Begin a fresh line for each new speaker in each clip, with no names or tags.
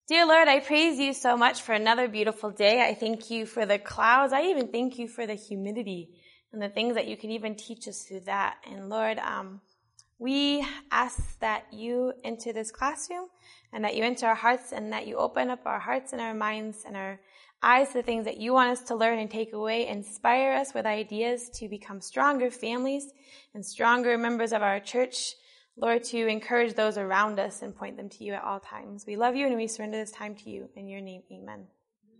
Dear Lord, I praise you so much for another beautiful day. I thank you for the clouds. I even thank you for the humidity and the things that you can even teach us through that. And Lord, we ask that you enter this classroom and that you enter our hearts and that you open up our hearts and our minds and our eyes to the things that you want us to learn and take away. Inspire us with ideas to become stronger families and stronger members of our church. Lord, to encourage those around us and point them to you at all times. We love you and we surrender this time to you. In your name, amen.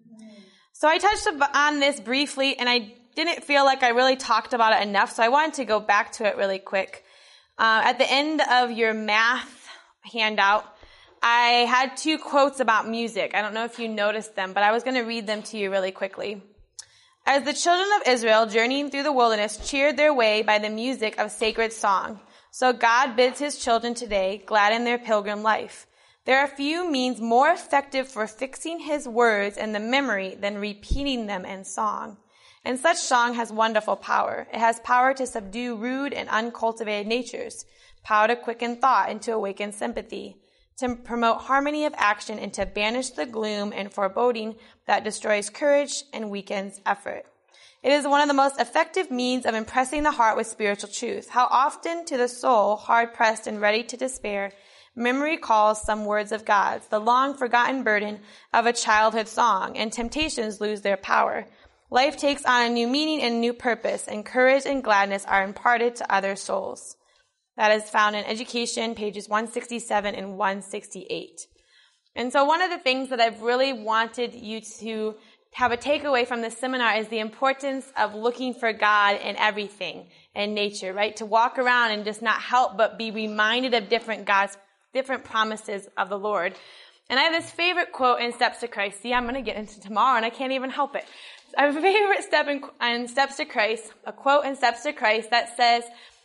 So I touched on this briefly and I didn't feel like I really talked about it enough, so I wanted to go back to it really quick. At the end of your math handout, I had 2 quotes about music. I don't know if you noticed them, but I was going to read them to you really quickly. As the children of Israel journeying through the wilderness cheered their way by the music of sacred song, so God bids his children today gladden their pilgrim life. There are few means more effective for fixing his words in the memory than repeating them in song. And such song has wonderful power. It has power to subdue rude and uncultivated natures, power to quicken thought and to awaken sympathy, to promote harmony of action and to banish the gloom and foreboding that destroys courage and weakens effort. It is one of the most effective means of impressing the heart with spiritual truth. How often to the soul, hard-pressed and ready to despair, memory calls some words of God's, the long-forgotten burden of a childhood song, and temptations lose their power. Life takes on a new meaning and a new purpose, and courage and gladness are imparted to other souls. That is found in Education, pages 167 and 168. And so one of the things that I've really wanted you to have a takeaway from this seminar is the importance of looking for God in everything in nature, right? To walk around and just not help but be reminded of different promises of the Lord. And I have this favorite quote in Steps to Christ. See, I'm going to get into tomorrow and I can't even help it. I have a favorite step in Steps to Christ, a quote in Steps to Christ that says,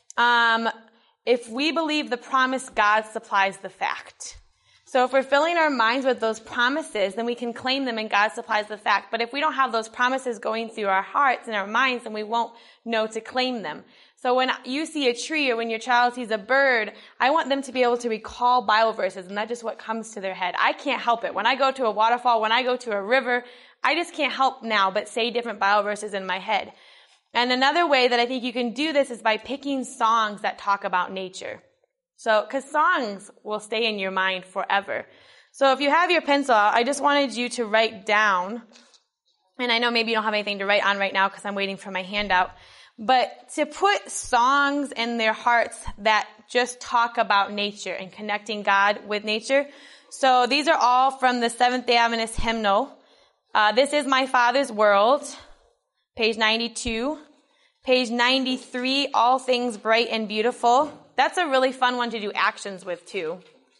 if we believe the promise, God supplies the fact. So if we're filling our minds with those promises, then we can claim them and God supplies the fact. But if we don't have those promises going through our hearts and our minds, then we won't know to claim them. So when you see a tree or when your child sees a bird, I want them to be able to recall Bible verses, and that's just what comes to their head. I can't help it. When I go to a waterfall, when I go to a river, I just can't help now but say different Bible verses in my head. And another way that I think you can do this is by picking songs that talk about nature. So, because songs will stay in your mind forever. So if you have your pencil out, I just wanted you to write down, and I know maybe you don't have anything to write on right now because I'm waiting for my handout, but to put songs in their hearts that just talk about nature and connecting God with nature. So these are all from the Seventh-day Adventist hymnal. This is My Father's World, page 92. Page 93, All Things Bright and Beautiful. That's a really fun one to do actions with too.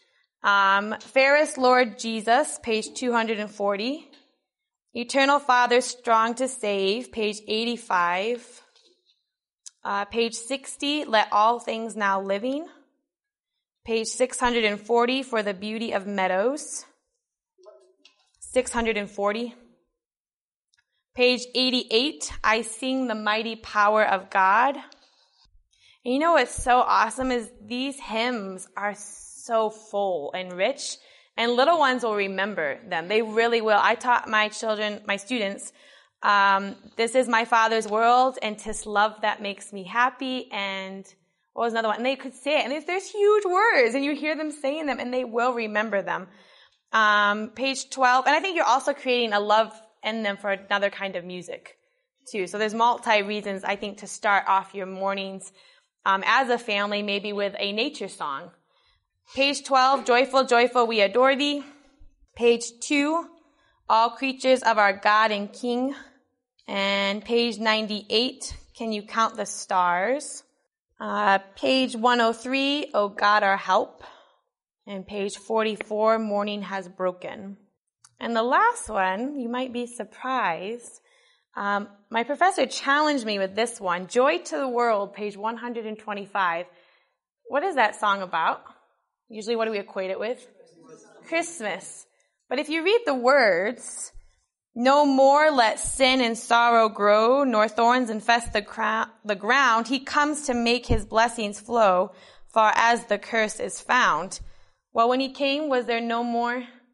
Fairest Lord Jesus, page 240. Eternal Father, Strong to Save, page 85. Page 60, Let All Things Now Living. Page 640, For the Beauty of Meadows. 640. Page 88, I Sing the Mighty Power of God. And you know what's so awesome is these hymns are so full and rich, and little ones will remember them. They really will. I taught my students, This Is My Father's World, and 'Tis Love That Makes Me Happy, and what was another one? And they could say it, and there's huge words, and you hear them saying them, and they will remember them. Page 12, and I think you're also creating a love in them for another kind of music, too. So there's multi-reasons, I think, to start off your mornings as a family, maybe with a nature song. Page 12, Joyful, Joyful, We Adore Thee. Page 2, All Creatures of Our God and King. And page 98, Can You Count the Stars? Page 103, O God, Our Help. And page 44, Morning Has Broken. And the last one, you might be surprised. My professor challenged me with this one, Joy to the World, page 125. What is that song about? Usually what do we equate it with? Christmas. But if you read the words, no more let sin and sorrow grow, nor thorns infest the ground. He comes to make his blessings flow, far as the curse is found. Well, when he came, was there no more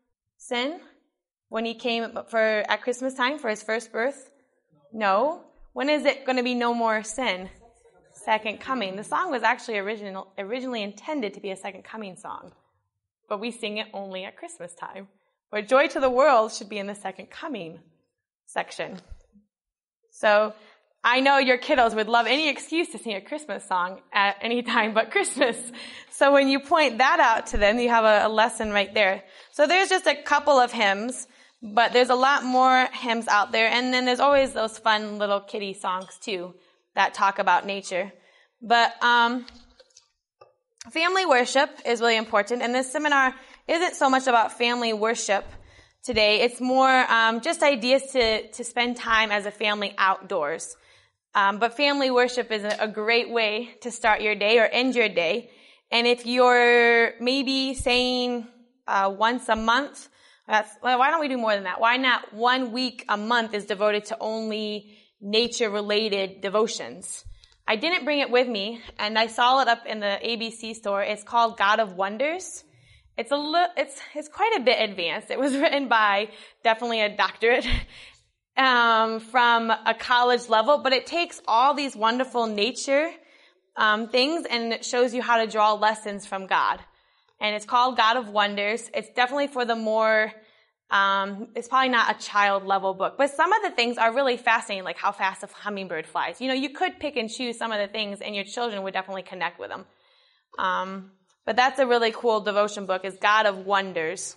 sin when he came at Christmas time for his first birth? No. When is it going to be no more sin? Second coming. The song was actually originally intended to be a second coming song, but we sing it only at Christmas time. But Joy to the World should be in the second coming section. So I know your kiddos would love any excuse to sing a Christmas song at any time but Christmas. So when you point that out to them, you have a lesson right there. So there's just a couple of hymns, but there's a lot more hymns out there. And then there's always those fun little kiddie songs too that talk about nature. But family worship is really important. And this seminar isn't so much about family worship today. It's more just ideas to spend time as a family outdoors. But family worship is a great way to start your day or end your day. And if you're maybe saying once a month, why don't we do more than that? Why not 1 week a month is devoted to only nature-related devotions? I didn't bring it with me, and I saw it up in the ABC store. It's called God of Wonders. It's quite a bit advanced. It was written by definitely a doctorate from a college level, but it takes all these wonderful nature things and it shows you how to draw lessons from God. And it's called God of Wonders. It's definitely for the more, it's probably not a child level book, but some of the things are really fascinating, like how fast a hummingbird flies. You know, you could pick and choose some of the things and your children would definitely connect with them. But that's a really cool devotion book, is God of Wonders.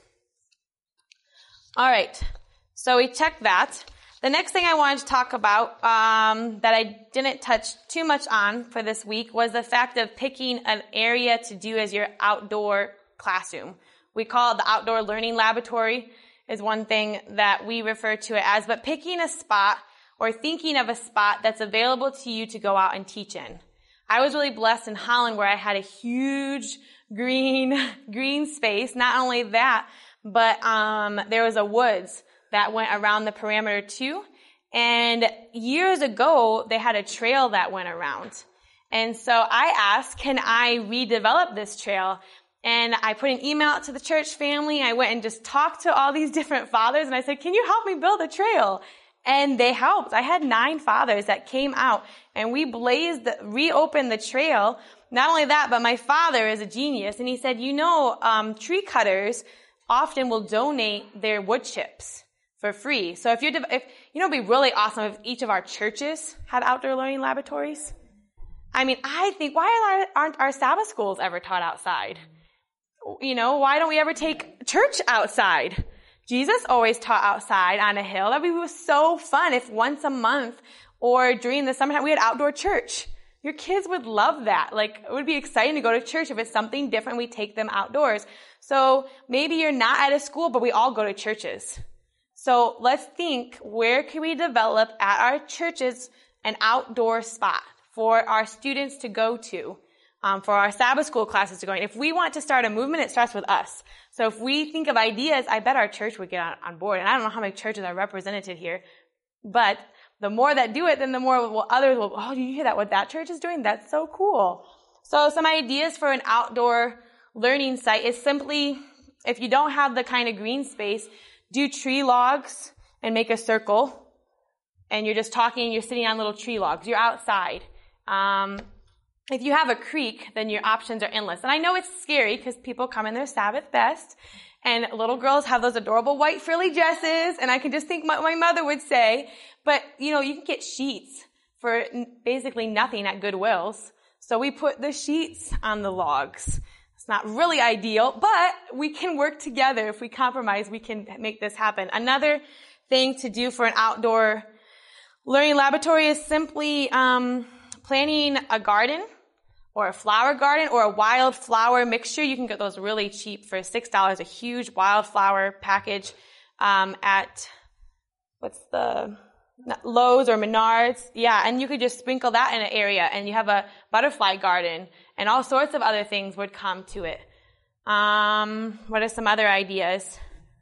All right. So we checked that. The next thing I wanted to talk about that I didn't touch too much on for this week was the fact of picking an area to do as your outdoor classroom. We call it the outdoor learning laboratory is one thing that we refer to it as, but picking a spot or thinking of a spot that's available to you to go out and teach in. I was really blessed in Holland where I had a huge green space. Not only that, but there was a woods that went around the perimeter too. And years ago, they had a trail that went around. And so I asked, can I redevelop this trail? And I put an email out to the church family. I went and just talked to all these different fathers and I said, can you help me build a trail? And they helped. I had 9 fathers that came out and we reopened the trail. Not only that, but my father is a genius and he said, tree cutters often will donate their wood chips for free. So it'd be really awesome if each of our churches had outdoor learning laboratories. I mean, I think, why aren't our Sabbath schools ever taught outside? Why don't we ever take church outside? Jesus always taught outside on a hill. That would be so fun if once a month or during the summertime we had outdoor church. Your kids would love that. Like, it would be exciting to go to church. If it's something different, we take them outdoors. So maybe you're not at a school, but we all go to churches. So let's think, where can we develop at our churches an outdoor spot for our students to go to, for our Sabbath school classes to go in? If we want to start a movement, it starts with us. So if we think of ideas, I bet our church would get on board. And I don't know how many churches are represented here, but the more that do it, then the more others will, oh, did you hear that? What that church is doing? That's so cool. So some ideas for an outdoor learning site is simply, if you don't have the kind of green space, do tree logs and make a circle. And you're just talking, you're sitting on little tree logs. You're outside. If you have a creek, then your options are endless. And I know it's scary because people come in their Sabbath best and little girls have those adorable white frilly dresses. And I can just think what my mother would say. But, you can get sheets for basically nothing at Goodwill's. So we put the sheets on the logs. It's not really ideal, but we can work together. If we compromise, we can make this happen. Another thing to do for an outdoor learning laboratory is simply planting a garden or a flower garden or a wildflower mixture. You can get those really cheap for $6, a huge wildflower package at Lowe's or Menards. Yeah, and you could just sprinkle that in an area and you have a butterfly garden and all sorts of other things would come to it. What are some other ideas?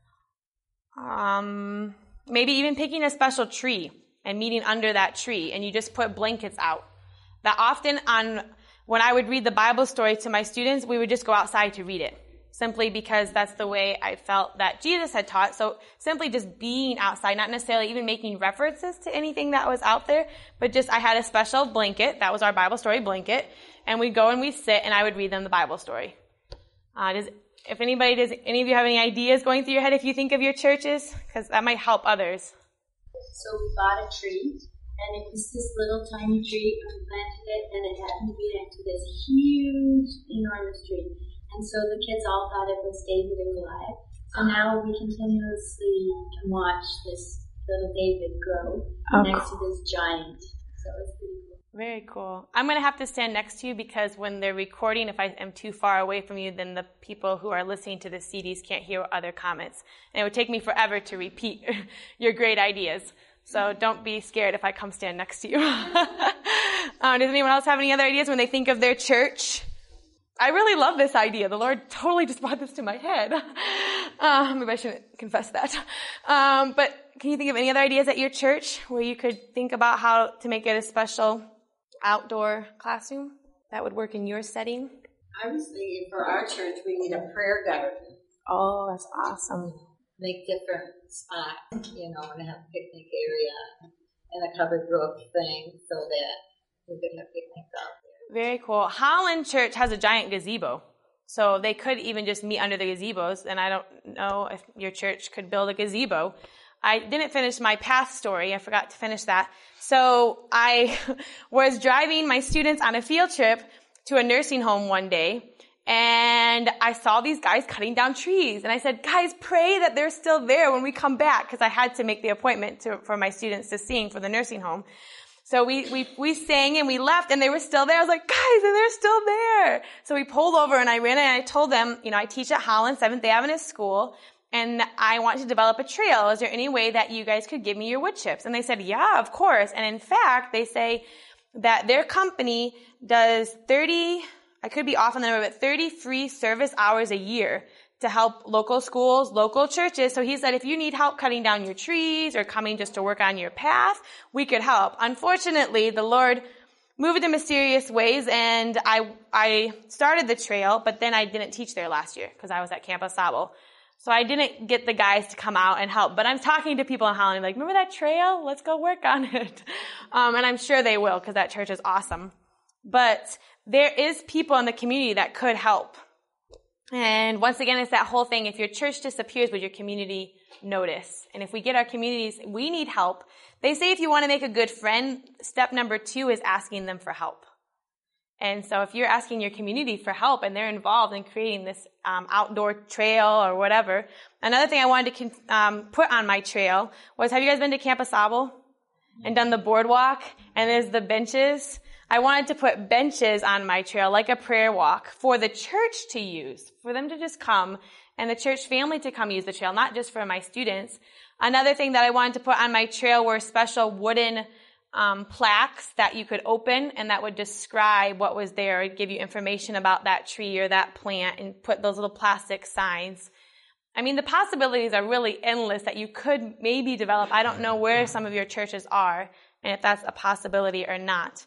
Maybe even picking a special tree and meeting under that tree and you just put blankets out. That often when I would read the Bible story to my students, we would just go outside to read it. simply because that's the way I felt that Jesus had taught. So simply just being outside, not necessarily even making references to anything that was out there, but just I had a special blanket. That was our Bible story blanket. And we'd go and we'd sit and I would read them the Bible story. Does any of you have any ideas going through your head if you think of your churches? Because that might help others.
So we bought a tree, and it was this little tiny tree, and we planted it, and it happened to be next to this huge, enormous tree. And so the kids all thought it was David and Goliath. So now we continuously can watch this little David grow next to this giant. So it's pretty cool.
Very cool. I'm going to have to stand next to you because when they're recording, if I am too far away from you, then the people who are listening to the CDs can't hear other comments. And it would take me forever to repeat your great ideas. So don't be scared if I come stand next to you. Does anyone else have any other ideas when they think of their church? I really love this idea. The Lord totally just brought this to my head. Maybe I shouldn't confess that. But can you think of any other ideas at your church where you could think about how to make it a special outdoor classroom that would work in your setting?
I was thinking for our church, we need a prayer garden.
Oh, that's awesome.
Make different spots, and have a picnic area and a covered roof thing so that we could have picnics out there.
Very cool. Holland Church has a giant gazebo. So they could even just meet under the gazebos. And I don't know if your church could build a gazebo. I didn't finish my path story. I forgot to finish that. So I was driving my students on a field trip to a nursing home one day. And I saw these guys cutting down trees. And I said, guys, pray that they're still there when we come back. Because I had to make the appointment for my students to sing for the nursing home. So we sang and we left and they were still there. I was like, guys, and they're still there. So we pulled over and I ran and I told them, I teach at Holland 7th Avenue School and I want to develop a trail. Is there any way that you guys could give me your wood chips? And they said, yeah, of course. And in fact, they say that their company does 30, I could be off on the number, but 30 free service hours a year to help local schools, local churches. So he said, if you need help cutting down your trees or coming just to work on your path, we could help. Unfortunately, the Lord moved in mysterious ways and I started the trail, but then I didn't teach there last year because I was at Camp Asabo. So I didn't get the guys to come out and help, but I'm talking to people in Holland like, remember that trail? Let's go work on it. And I'm sure they will because that church is awesome. But there is people in the community that could help. And once again, it's that whole thing. If your church disappears, would your community notice? And if we get our communities, we need help. They say if you want to make a good friend, step number 2 is asking them for help. And so if you're asking your community for help and they're involved in creating this outdoor trail or whatever. Another thing I wanted to put on my trail was, have you guys been to Camp Asabo and done the boardwalk? And there's the benches. I wanted to put benches on my trail, like a prayer walk, for the church to use, for them to just come and the church family to come use the trail, not just for my students. Another thing that I wanted to put on my trail were special wooden plaques that you could open and that would describe what was there, give you information about that tree or that plant, and put those little plastic signs. I mean, the possibilities are really endless that you could maybe develop. I don't know where some of your churches are and if that's a possibility or not.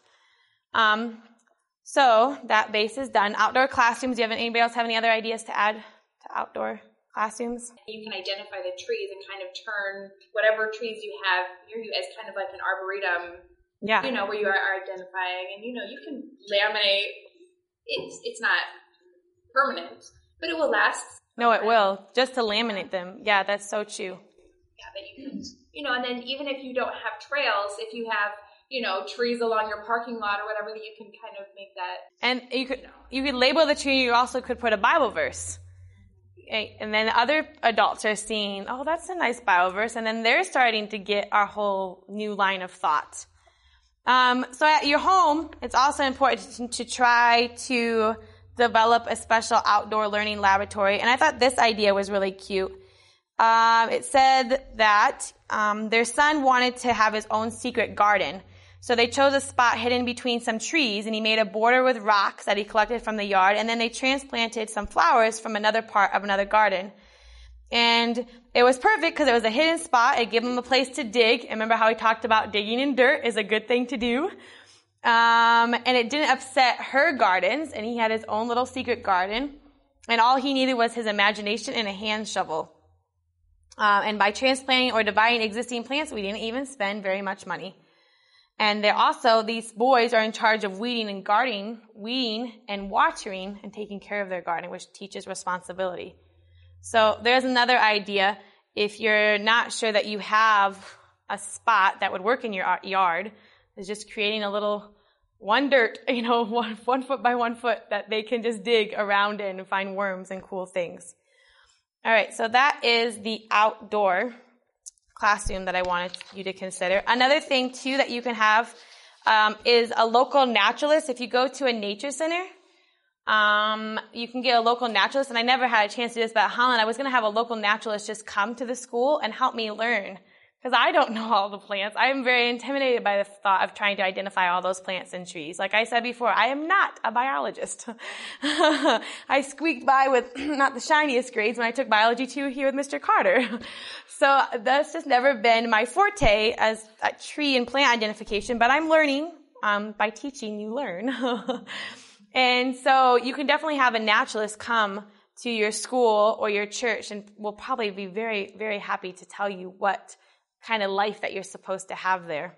So that base is done. Outdoor classrooms. Anybody else have any other ideas to add to outdoor classrooms?
You can identify the trees and kind of turn whatever trees you have near you as kind of like an arboretum.
Yeah.
Where you are identifying, and you can laminate. It's not permanent, but it will last.
No, it will. Just to laminate them. Yeah, that's so true.
Yeah, but you can, and then even if you don't have trails, if you have trees along your parking lot or whatever, that you can kind of make that.
And you could label the tree. You also could put a Bible verse. And then other adults are seeing, oh, that's a nice Bible verse. And then they're starting to get our whole new line of thought. So at your home, it's also important to try to develop a special outdoor learning laboratory. And I thought this idea was really cute. It said that their son wanted to have his own secret garden. So they chose a spot hidden between some trees, and he made a border with rocks that he collected from the yard, and then they transplanted some flowers from another part of another garden. And it was perfect because it was a hidden spot. It gave him a place to dig. And remember how he talked about digging in dirt is a good thing to do. And it didn't upset her gardens, and he had his own little secret garden. And all he needed was his imagination and a hand shovel. And by transplanting or dividing existing plants, we didn't even spend very much money. And these boys are in charge of weeding and watering and taking care of their garden, which teaches responsibility. So there's another idea. If you're not sure that you have a spot that would work in your yard, is just creating a little one foot by 1 foot that they can just dig around in and find worms and cool things. All right, so that is the outdoor classroom that I wanted you to consider. Another thing, too, that you can have is a local naturalist. If you go to a nature center, you can get a local naturalist. And I never had a chance to do this, but at Holland, I was going to have a local naturalist just come to the school and help me learn. Because I don't know all the plants. I am very intimidated by the thought of trying to identify all those plants and trees. Like I said before, I am not a biologist. I squeaked by with not the shiniest grades when I took biology 2 here with Mr. Carter. So that's just never been my forte as a tree and plant identification, but I'm learning. By teaching, you learn. And so you can definitely have a naturalist come to your school or your church, and will probably be very, very happy to tell you what kind of life that you're supposed to have there.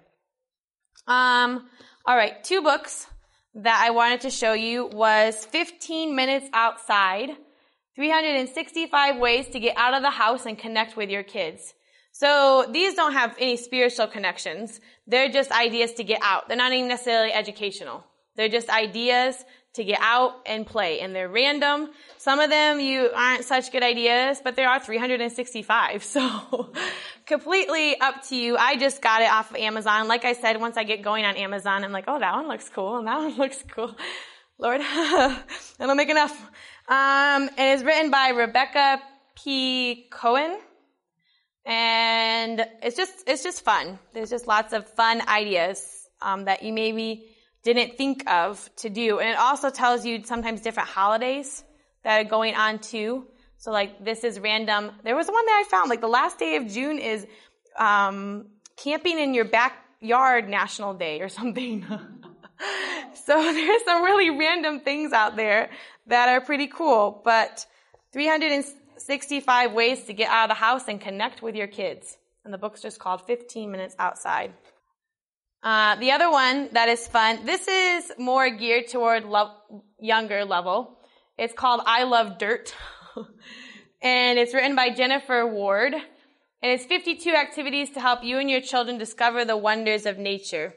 All right, 2 books that I wanted to show you was 15 Minutes Outside, 365 Ways to Get Out of the House and Connect with Your Kids. So these don't have any spiritual connections. They're just ideas to get out. They're not even necessarily educational. They're just ideas to get out and play, and they're random. Some of them aren't such good ideas, but there are 365, so completely up to you. I just got it off of Amazon. Like I said, once I get going on Amazon, I'm like, oh, that one looks cool, and that one looks cool. Lord, I don't make enough. And it's written by Rebecca P. Cohen, and it's just fun. There's just lots of fun ideas that you maybe didn't think of to do. And it also tells you sometimes different holidays that are going on too. So like this is random. There was one that I found, like the last day of June is camping in your backyard National Day or something. So there's some really random things out there that are pretty cool. But 365 ways to get out of the house and connect with your kids. And the book's just called 15 Minutes Outside. The other one that is fun, this is more geared toward younger level. It's called I Love Dirt. And it's written by Jennifer Ward. And it's 52 activities to help you and your children discover the wonders of nature.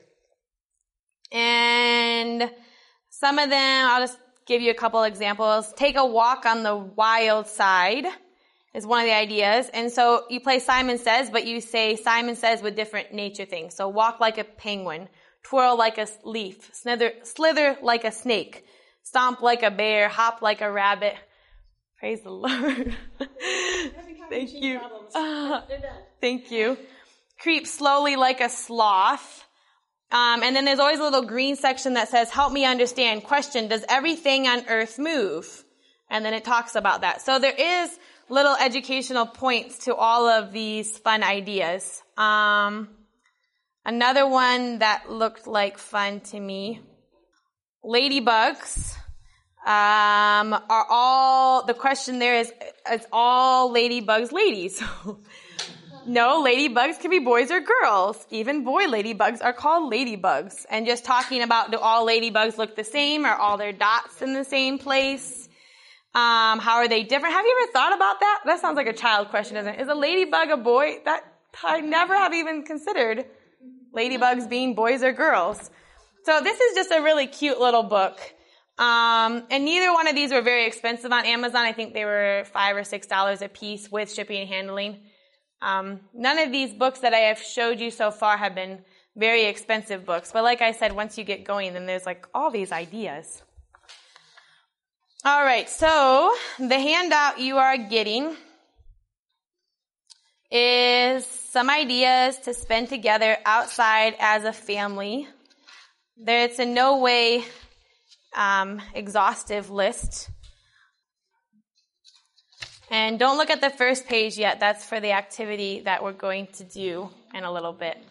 And some of them, I'll just give you a couple examples. Take a walk on the wild side is one of the ideas. And so you play Simon Says, but you say Simon Says with different nature things. So walk like a penguin, twirl like a leaf, slither like a snake, stomp like a bear, hop like a rabbit. Praise the Lord. Thank you. Thank you. Creep slowly like a sloth. And then there's always a little green section that says, help me understand. Question, does everything on earth move? And then it talks about that. So there is little educational points to all of these fun ideas. Another one that looked like fun to me, ladybugs are all, the question there is all ladybugs ladies? No, ladybugs can be boys or girls. Even boy ladybugs are called ladybugs. And just talking about, do all ladybugs look the same? Are all their dots in the same place? How are they different? Have you ever thought about that? That sounds like a child question, isn't it? Is a ladybug a boy? That I never have even considered ladybugs being boys or girls. So this is just a really cute little book. And neither one of these were very expensive on Amazon. I think they were $5 or $6 a piece with shipping and handling. None of these books that I have showed you so far have been very expensive books. But like I said, once you get going, then there's like all these ideas. All right, so the handout you are getting is some ideas to spend together outside as a family. It's in no way exhaustive list. And don't look at the first page yet. That's for the activity that we're going to do in a little bit.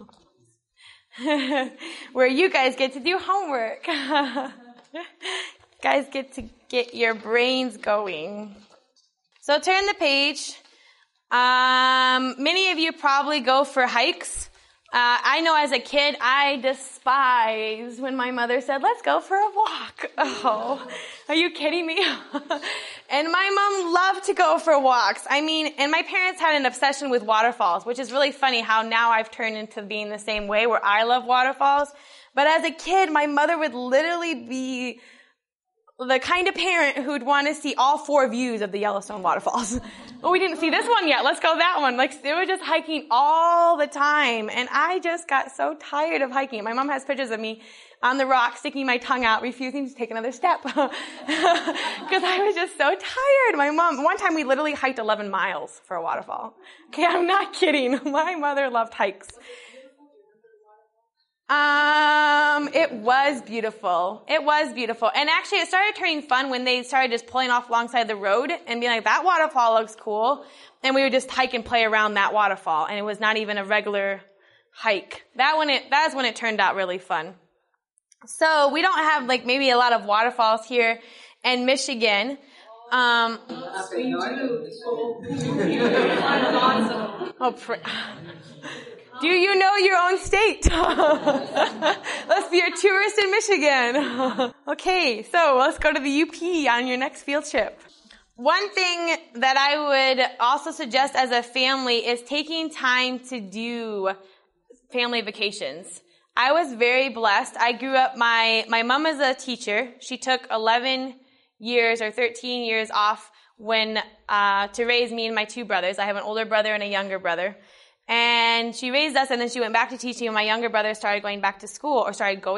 Where you guys get to do homework. Guys get to get your brains going. So turn the page. Many of you probably go for hikes. I know as a kid, I despised when my mother said, let's go for a walk. Oh, are you kidding me? And my mom loved to go for walks. I mean, and my parents had an obsession with waterfalls, which is really funny how now I've turned into being the same way where I love waterfalls. But as a kid, my mother would literally be the kind of parent who'd want to see all 4 views of the Yellowstone waterfalls. Oh, we didn't see this one yet. Let's go that one. Like, they were just hiking all the time. And I just got so tired of hiking. My mom has pictures of me on the rock, sticking my tongue out, refusing to take another step. Because I was just so tired. My mom, one time we literally hiked 11 miles for a waterfall. Okay, I'm not kidding. My mother loved hikes. It was beautiful. It was beautiful. And actually it started turning fun when they started just pulling off alongside the road and being like, that waterfall looks cool. And we would just hike and play around that waterfall. And it was not even a regular hike. That's when it turned out really fun. So we don't have like maybe a lot of waterfalls here in Michigan. Do you know your own state? Let's be a tourist in Michigan. Okay, so let's go to the UP on your next field trip. One thing that I would also suggest as a family is taking time to do family vacations. I was very blessed. I grew up, my mom is a teacher. She took 11 years or 13 years off to raise me and my 2 brothers. I have an older brother and a younger brother. And she raised us, and then she went back to teaching, and my younger brother started going to school.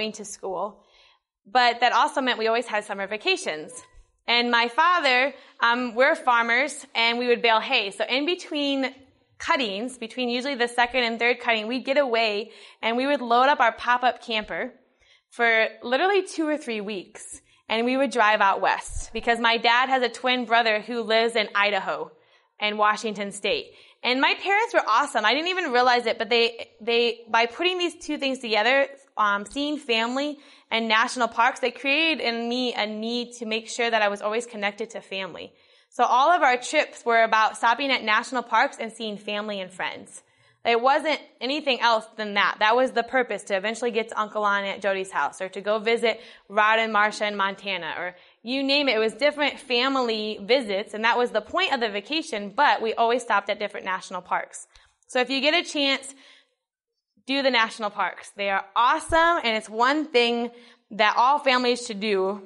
But that also meant we always had summer vacations. And my father, we're farmers, and we would bale hay. So in between cuttings, between usually the second and third cutting, we'd get away, and we would load up our pop-up camper for literally 2 or 3 weeks. And we would drive out west, because my dad has a twin brother who lives in Idaho and Washington State. And my parents were awesome. I didn't even realize it, but they by putting these 2 things together, seeing family and national parks, they created in me a need to make sure that I was always connected to family. So all of our trips were about stopping at national parks and seeing family and friends. It wasn't anything else than that. That was the purpose, to eventually get to Uncle Lon and Aunt Jody's house, or to go visit Rod and Marcia in Montana, or you name it. It was different family visits, and that was the point of the vacation, but we always stopped at different national parks. So if you get a chance, do the national parks. They are awesome, and it's one thing that all families should do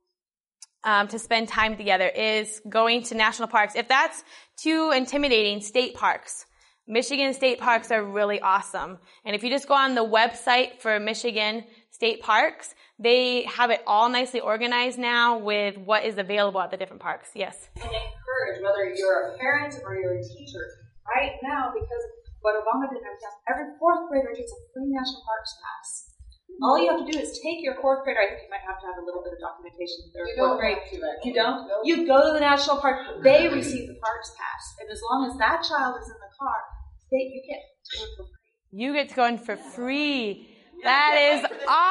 to spend time together, is going to national parks. If that's too intimidating, state parks. Michigan state parks are really awesome. And if you just go on the website for Michigan state parks, they have it all nicely organized now with what is available at the different parks. Yes?
And encourage, whether you're a parent or you're a teacher, right now, because what Obama did, every 4th grader gets a free national parks pass. All you have to do is take your 4th grader. I think you might have to have a little bit of documentation. You don't have to. You don't? No. You go to the national park. They receive the parks pass. And as long as that child is in the car, you get to go for free.
You get to go in for free. That is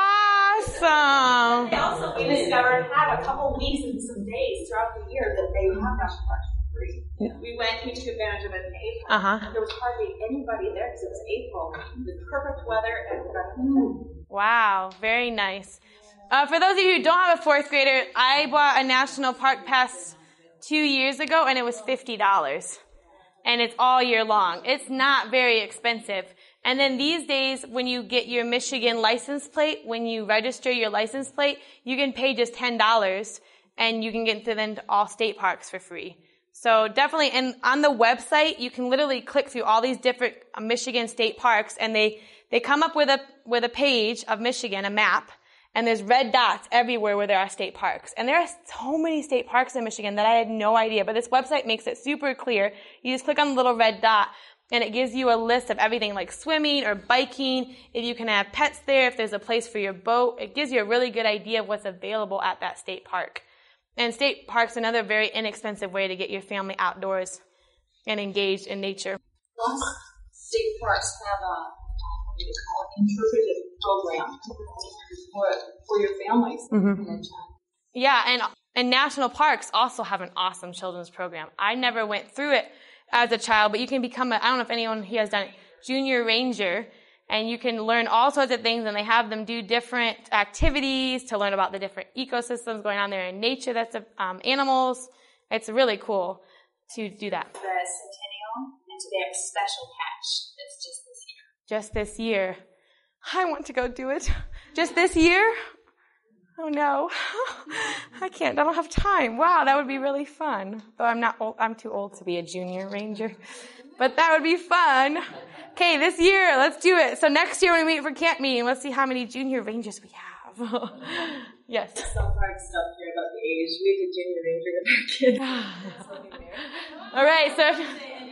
awesome.
They also, we discovered, have a couple weeks and some days throughout the year that they have national parks for free. Yeah. We took advantage of it in April. There was hardly anybody there because it was April with perfect weather and
Wow, very nice. For those of you who don't have a 4th grader, I bought a national park pass 2 years ago, and it was $50. And it's all year long. It's not very expensive. And then these days, when you get your Michigan license plate, when you register your license plate, you can pay just $10, and you can get to all state parks for free. So definitely, and on the website, you can literally click through all these different Michigan state parks, and they come up with a page of Michigan, a map, and there's red dots everywhere where there are state parks. And there are so many state parks in Michigan that I had no idea, but this website makes it super clear. You just click on the little red dot, and it gives you a list of everything like swimming or biking, if you can have pets there, if there's a place for your boat. It gives you a really good idea of what's available at that state park. And state parks are another very inexpensive way to get your family outdoors and engaged in nature.
Lots of state parks have an interpretive program for your families.
Yeah, and national parks also have an awesome children's program. I never went through it as a child, but you can become I don't know if anyone here has done it, junior ranger, and you can learn all sorts of things, and they have them do different activities to learn about the different ecosystems going on there in nature, that's animals. It's really cool to do that.
The Centennial, and so they have a special patch that's just this year.
Just this year. I want to go do it. Just this year? Oh no. I can't. I don't have time. Wow, that would be really fun. Though I'm not old, I'm too old to be a junior ranger. But that would be fun. Okay, this year, let's do it. So next year when we meet for camp meeting, let's see how many junior rangers we have. Yes.
Some parks don't care about the age. We have a junior ranger with our kids.
All right,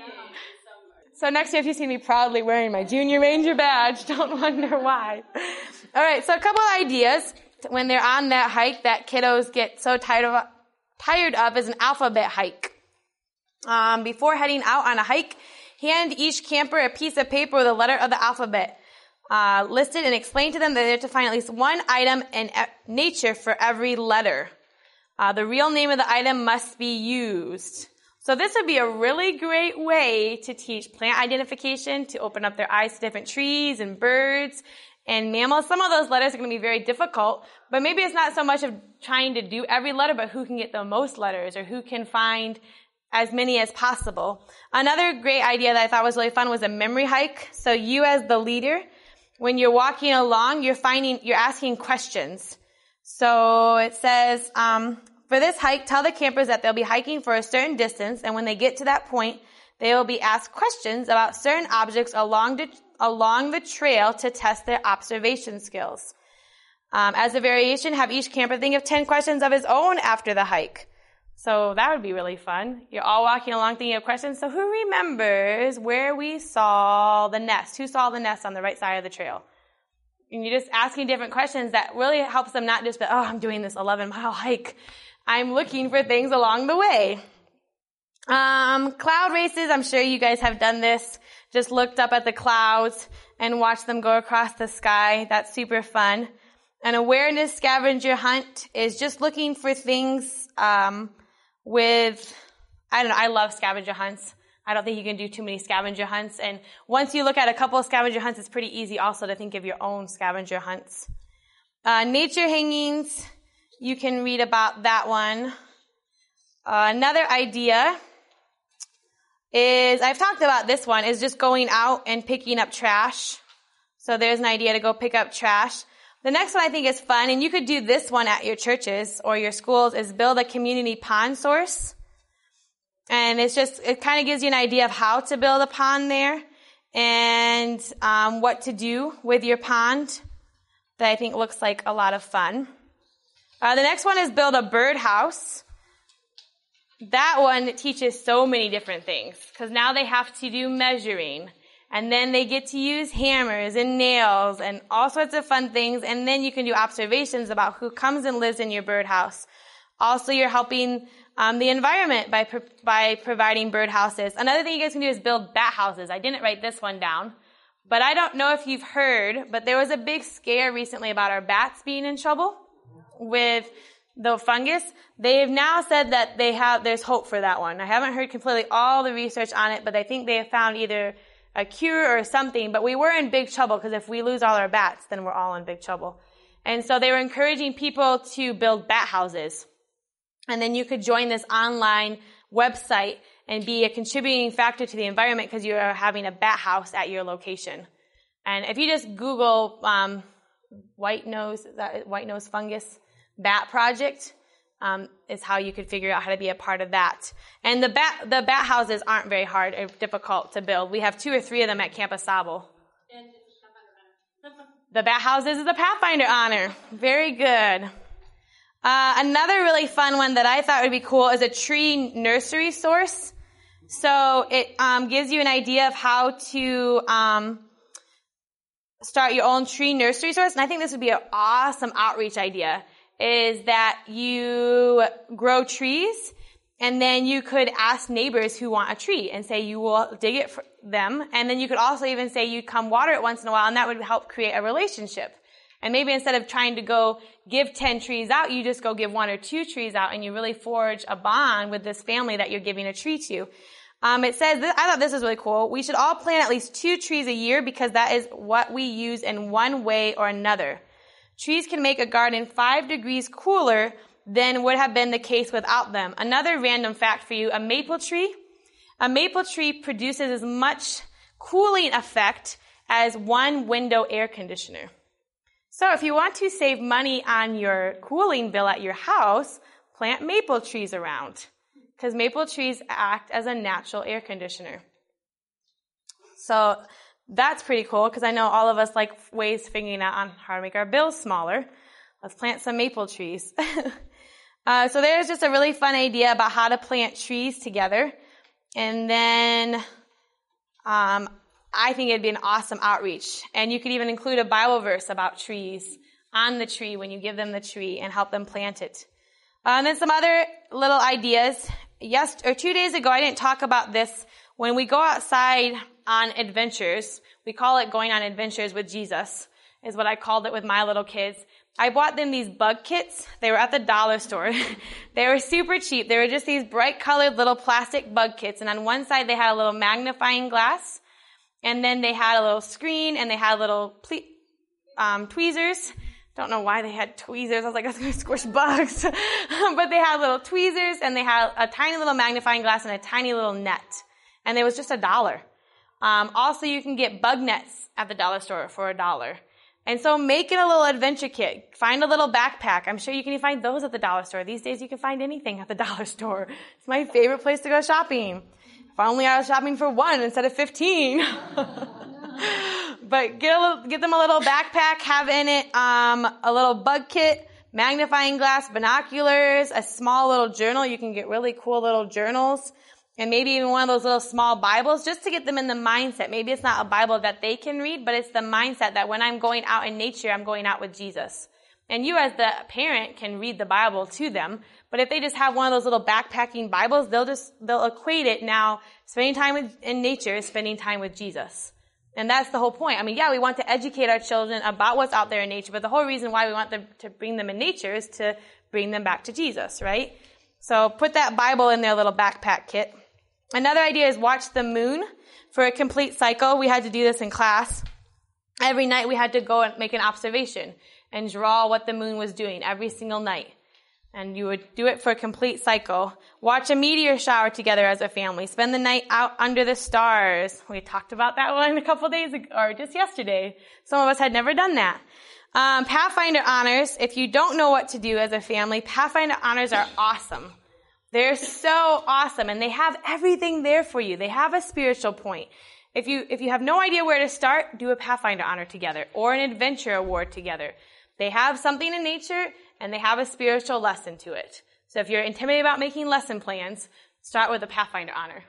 so next year if you see me proudly wearing my junior ranger badge, don't wonder why. All right, so a couple of ideas when they're on that hike that kiddos get so tired of is an alphabet hike. Before heading out on a hike, hand each camper a piece of paper with a letter of the alphabet listed and explain to them that they're to find at least one item in nature for every letter. The real name of the item must be used. So this would be a really great way to teach plant identification, to open up their eyes to different trees and birds and mammals. Some of those letters are going to be very difficult, but maybe it's not so much of trying to do every letter, but who can get the most letters or who can find as many as possible. Another great idea that I thought was really fun was a memory hike. So you as the leader, when you're walking along, you're asking questions. So it says, for this hike, tell the campers that they'll be hiking for a certain distance, and when they get to that point, they will be asked questions about certain objects along the trail to test their observation skills. As a variation, have each camper think of 10 questions of his own after the hike. So that would be really fun. You're all walking along thinking of questions. So who remembers where we saw the nest? Who saw the nest on the right side of the trail? And you're just asking different questions that really helps them not just be, oh, I'm doing this 11-mile hike. I'm looking for things along the way. Cloud races, I'm sure you guys have done this. Just looked up at the clouds and watched them go across the sky. That's super fun. An awareness scavenger hunt is just looking for things I love scavenger hunts. I don't think you can do too many scavenger hunts. And once you look at a couple of scavenger hunts, it's pretty easy also to think of your own scavenger hunts. Nature hangings, you can read about that one. Another idea is, I've talked about this one, is just going out and picking up trash. So there's an idea to go pick up trash. The next one I think is fun, and you could do this one at your churches or your schools, is build a community pond source. And it kind of gives you an idea of how to build a pond there and what to do with your pond. That I think looks like a lot of fun. The next one is build a birdhouse. That one teaches so many different things because now they have to do measuring. And then they get to use hammers and nails and all sorts of fun things. And then you can do observations about who comes and lives in your birdhouse. Also, you're helping the environment by providing birdhouses. Another thing you guys can do is build bat houses. I didn't write this one down, but I don't know if you've heard, but there was a big scare recently about our bats being in trouble with the fungus. They've now said that there's hope for that one. I haven't heard completely all the research on it, but I think they have found either a cure or something, but we were in big trouble because if we lose all our bats, then we're all in big trouble. And so they were encouraging people to build bat houses. And then you could join this online website and be a contributing factor to the environment because you are having a bat house at your location. And if you just Google white nose fungus bat project, is how you could figure out how to be a part of that. And the bat houses aren't very hard or difficult to build. We have 2 or 3 of them at Camp Asabo. The bat houses is a Pathfinder honor. Very good. Another really fun one that I thought would be cool is a tree nursery source. So it gives you an idea of how to start your own tree nursery source. And I think this would be an awesome outreach idea, is that you grow trees and then you could ask neighbors who want a tree and say you will dig it for them. And then you could also even say you'd come water it once in a while, and that would help create a relationship. And maybe instead of trying to go give 10 trees out, you just go give 1 or 2 trees out, and you really forge a bond with this family that you're giving a tree to. It says, I thought this was really cool. We should all plant at least 2 trees a year because that is what we use in one way or another. Trees can make a garden 5 degrees cooler than would have been the case without them. Another random fact for you, a maple tree produces as much cooling effect as 1 window air conditioner. So if you want to save money on your cooling bill at your house, plant maple trees around, because maple trees act as a natural air conditioner. So that's pretty cool, because I know all of us like ways figuring out on how to make our bills smaller. Let's plant some maple trees. So there's just a really fun idea about how to plant trees together. And then I think it'd be an awesome outreach. And you could even include a Bible verse about trees on the tree when you give them the tree and help them plant it. And then some other little ideas. 2 days ago, I didn't talk about this. When we go outside on adventures, we call it going on adventures with Jesus, is what I called it with my little kids. I bought them these bug kits. They were at the dollar store. They were super cheap. They were just these bright colored little plastic bug kits. And on one side, they had a little magnifying glass. And then they had a little screen, and they had little tweezers. Don't know why they had tweezers. I was like, that's going to squish bugs. But they had little tweezers, and they had a tiny little magnifying glass and a tiny little net. And it was just $1. Also, you can get bug nets at the dollar store for $1. And so make it a little adventure kit. Find a little backpack. I'm sure you can find those at the dollar store. These days you can find anything at the dollar store. It's my favorite place to go shopping. If only I was shopping for 1 instead of 15. But get them a little backpack, have in it a little bug kit, magnifying glass, binoculars, a small little journal. You can get really cool little journals. And maybe even one of those little small Bibles, just to get them in the mindset. Maybe it's not a Bible that they can read, but it's the mindset that when I'm going out in nature, I'm going out with Jesus. And you as the parent can read the Bible to them. But if they just have one of those little backpacking Bibles, they'll equate it now. Spending time in nature is spending time with Jesus. And that's the whole point. I mean, we want to educate our children about what's out there in nature, but the whole reason why we want them to bring them in nature is to bring them back to Jesus, right? So put that Bible in their little backpack kit. Another idea is watch the moon for a complete cycle. We had to do this in class. Every night we had to go and make an observation and draw what the moon was doing every single night. And you would do it for a complete cycle. Watch a meteor shower together as a family. Spend the night out under the stars. We talked about that one a couple days ago, or just yesterday. Some of us had never done that. Pathfinder honors. If you don't know what to do as a family, Pathfinder honors are awesome. They're so awesome, and they have everything there for you. They have a spiritual point. If you have no idea where to start, do a Pathfinder honor together or an adventure award together. They have something in nature, and they have a spiritual lesson to it. So if you're intimidated about making lesson plans, start with a Pathfinder honor.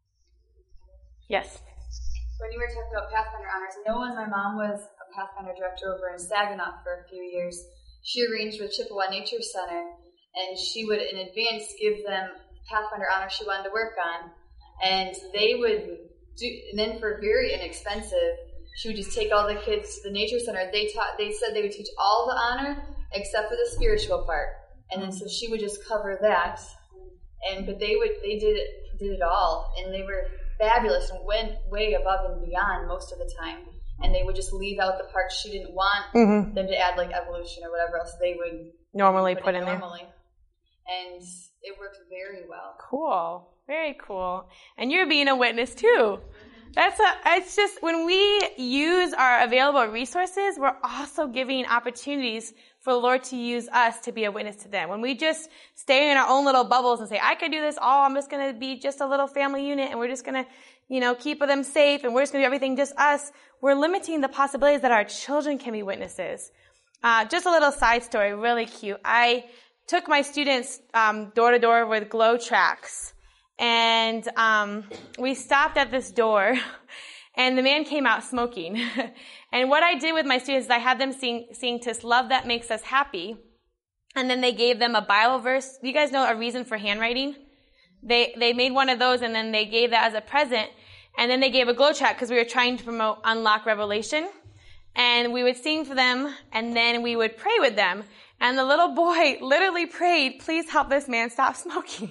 Yes?
When you were talking about Pathfinder honors, I know when my mom was a Pathfinder director over in Saginaw for a few years, she arranged with Chippewa Nature Center, and she would in advance give them Pathfinder honors she wanted to work on, and they would do, and then for very inexpensive, she would just take all the kids to the Nature Center. They said they would teach all the honor except for the spiritual part, and then so she would just cover that, but they did it all, and they were fabulous and went way above and beyond most of the time, and they would just leave out the parts she didn't want them to add, like evolution or whatever else they would
normally put in there.
And it worked very well.
Cool. Very cool. And you're being a witness too. It's just when we use our available resources, we're also giving opportunities for the Lord to use us to be a witness to them. When we just stay in our own little bubbles and say, I can do this all, I'm just going to be just a little family unit and we're just going to, keep them safe and we're just going to do everything just us, we're limiting the possibilities that our children can be witnesses. Just a little side story, really cute. I took my students door to door with glow tracks, and we stopped at this door, and the man came out smoking. And what I did with my students is I had them sing "'Tis Love That Makes Us Happy," and then they gave them a Bible verse. You guys know A Reason for Handwriting? They made one of those, and then they gave that as a present, and then they gave a glow track because we were trying to promote Unlock Revelation. And we would sing for them, and then we would pray with them. And the little boy literally prayed, please help this man stop smoking.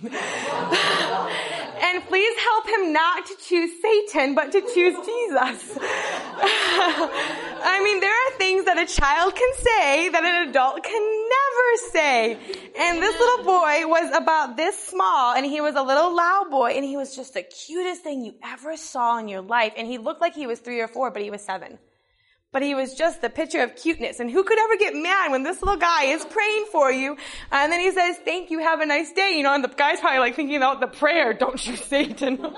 And please help him not to choose Satan, but to choose Jesus. I mean, there are things that a child can say that an adult can never say. And this little boy was about this small, and he was a little loud boy, and he was just the cutest thing you ever saw in your life. And he looked like he was 3 or 4, but he was 7. But he was just the picture of cuteness. And who could ever get mad when this little guy is praying for you? And then he says, thank you, have a nice day. You know, and the guy's probably like thinking about the prayer, don't choose Satan. But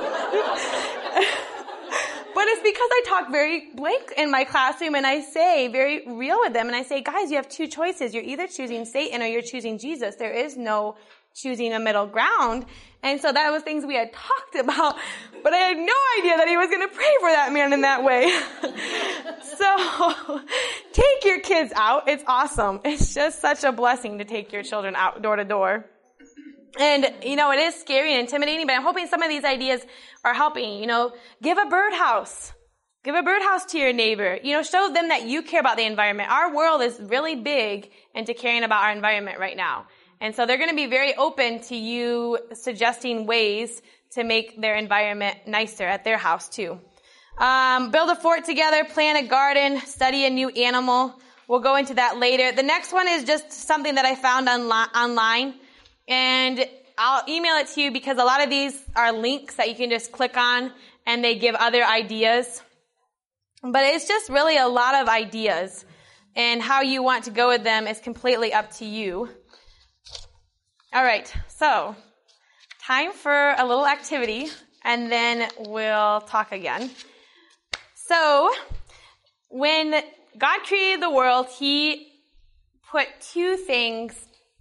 it's because I talk very blank in my classroom, and I say very real with them. And I say, guys, you have 2 choices. You're either choosing Satan or you're choosing Jesus. There is no choosing a middle ground. And so that was things we had talked about, but I had no idea that he was going to pray for that man in that way. So take your kids out. It's awesome. It's just such a blessing to take your children out door to door. And, you know, it is scary and intimidating, but I'm hoping some of these ideas are helping. You know, give a birdhouse. Give a birdhouse to your neighbor. You know, show them that you care about the environment. Our world is really big into caring about our environment right now. And so they're going to be very open to you suggesting ways to make their environment nicer at their house too. Build a fort together, plant a garden, study a new animal. We'll go into that later. The next one is just something that I found online. And I'll email it to you because a lot of these are links that you can just click on and they give other ideas. But it's just really a lot of ideas. And how you want to go with them is completely up to you. All right, so time for a little activity, and then we'll talk again. So when God created the world, he put 2 things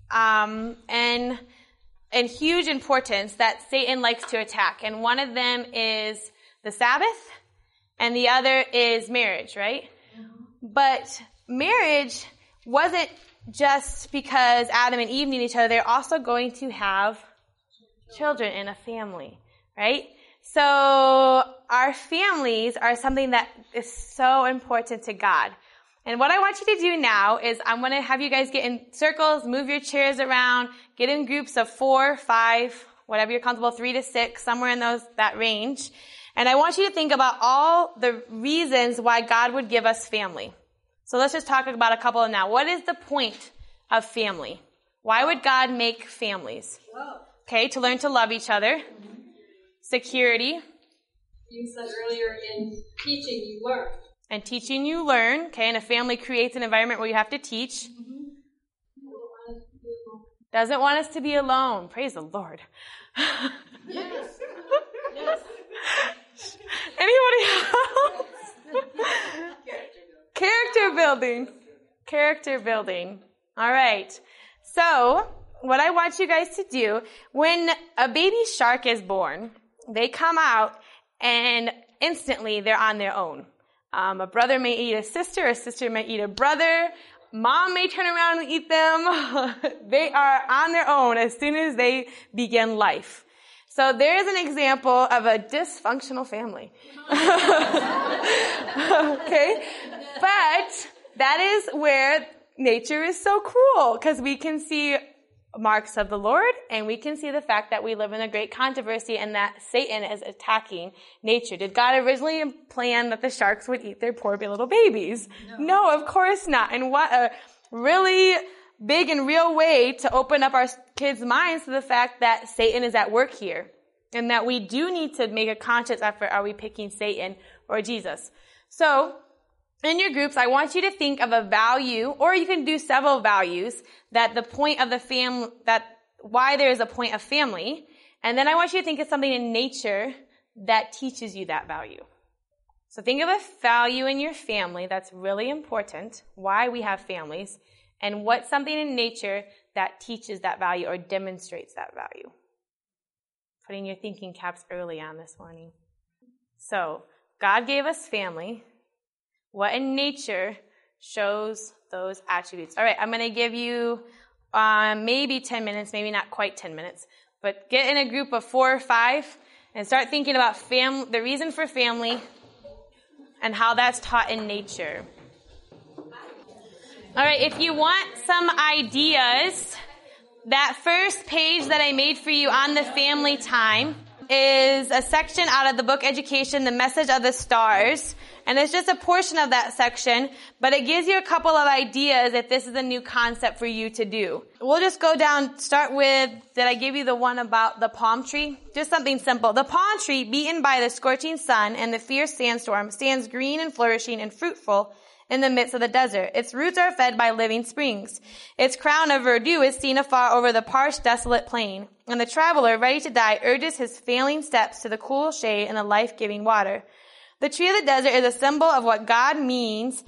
in huge importance that Satan likes to attack. And one of them is the Sabbath, and the other is marriage, right? But marriage wasn't just because Adam and Eve need each other. They're also going to have children in a family, right? So our families are something that is so important to God. And what I want you to do now is I'm going to have you guys get in circles, move your chairs around, get in groups of 4, 5, whatever you're comfortable, 3 to 6, somewhere in that range. And I want you to think about all the reasons why God would give us family. So let's just talk about a couple now. What is the point of family? Why would God make families? Okay, to learn to love each other. Security.
You said earlier in teaching, you learn.
And teaching, you learn. Okay, and a family creates an environment where you have to teach. Doesn't want us to be alone. Praise the Lord.
Yes.
Anybody else? Character building. All right. So, what I want you guys to do, when a baby shark is born, they come out and instantly they're on their own. A brother may eat a sister may eat a brother, mom may turn around and eat them. They are on their own as soon as they begin life. So there's an example of a dysfunctional family. Okay? But that is where nature is so cruel, because we can see marks of the Lord, and we can see the fact that we live in a great controversy and that Satan is attacking nature. Did God originally plan that the sharks would eat their poor little babies? No, of course not. And what a really big and real way to open up our kids' minds to the fact that Satan is at work here, and that we do need to make a conscious effort. Are we picking Satan or Jesus? So, in your groups, I want you to think of a value, or you can do several values, that the point of the family, that why there is a point of family. And then I want you to think of something in nature that teaches you that value. So think of a value in your family that's really important, why we have families, and what's something in nature that teaches that value or demonstrates that value. Putting your thinking caps early on this morning. So, God gave us family. What in nature shows those attributes? All right, I'm going to give you maybe 10 minutes, maybe not quite 10 minutes, but get in a group of 4 or 5 and start thinking about the reason for family. and how that's taught in nature. All right, if you want some ideas, that first page that I made for you on the family time is a section out of the book Education, The Message of the Stars. And it's just a portion of that section, but it gives you a couple of ideas if this is a new concept for you to do. We'll just go down, start with, did I give you the one about the palm tree? Just something simple. The palm tree, beaten by the scorching sun and the fierce sandstorm, stands green and flourishing and fruitful in the midst of the desert. Its roots are fed by living springs. Its crown of verdure is seen afar over the parched, desolate plain. And the traveler, ready to die, urges his failing steps to the cool shade and the life-giving water. The tree of the desert is a symbol of what God means,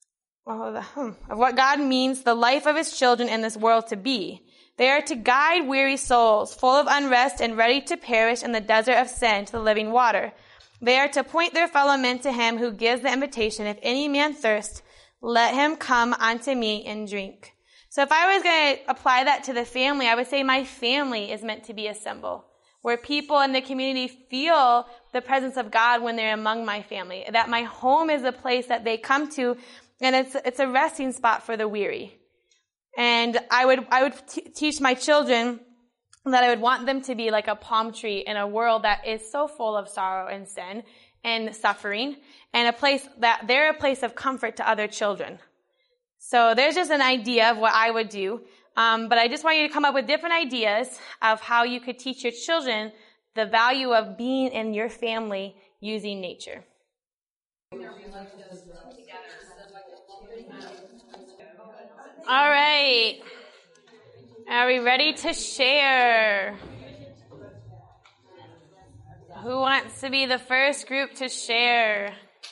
the life of his children in this world to be. They are to guide weary souls, full of unrest and ready to perish in the desert of sin, to the living water. They are to point their fellow men to him who gives the invitation, if any man thirst, let him come unto me and drink. So if I was going to apply that to the family, I would say my family is meant to be a symbol, where people in the community feel the presence of God when they're among my family, that my home is a place that they come to, and it's a resting spot for the weary. And I would teach my children that I would want them to be like a palm tree in a world that is so full of sorrow and sin and suffering, and a place that they're a place of comfort to other children. So there's just an idea of what I would do. But I just want you to come up with different ideas of how you could teach your children the value of being in your family using nature. All right. Are we ready to share? Who wants to be the first group to share?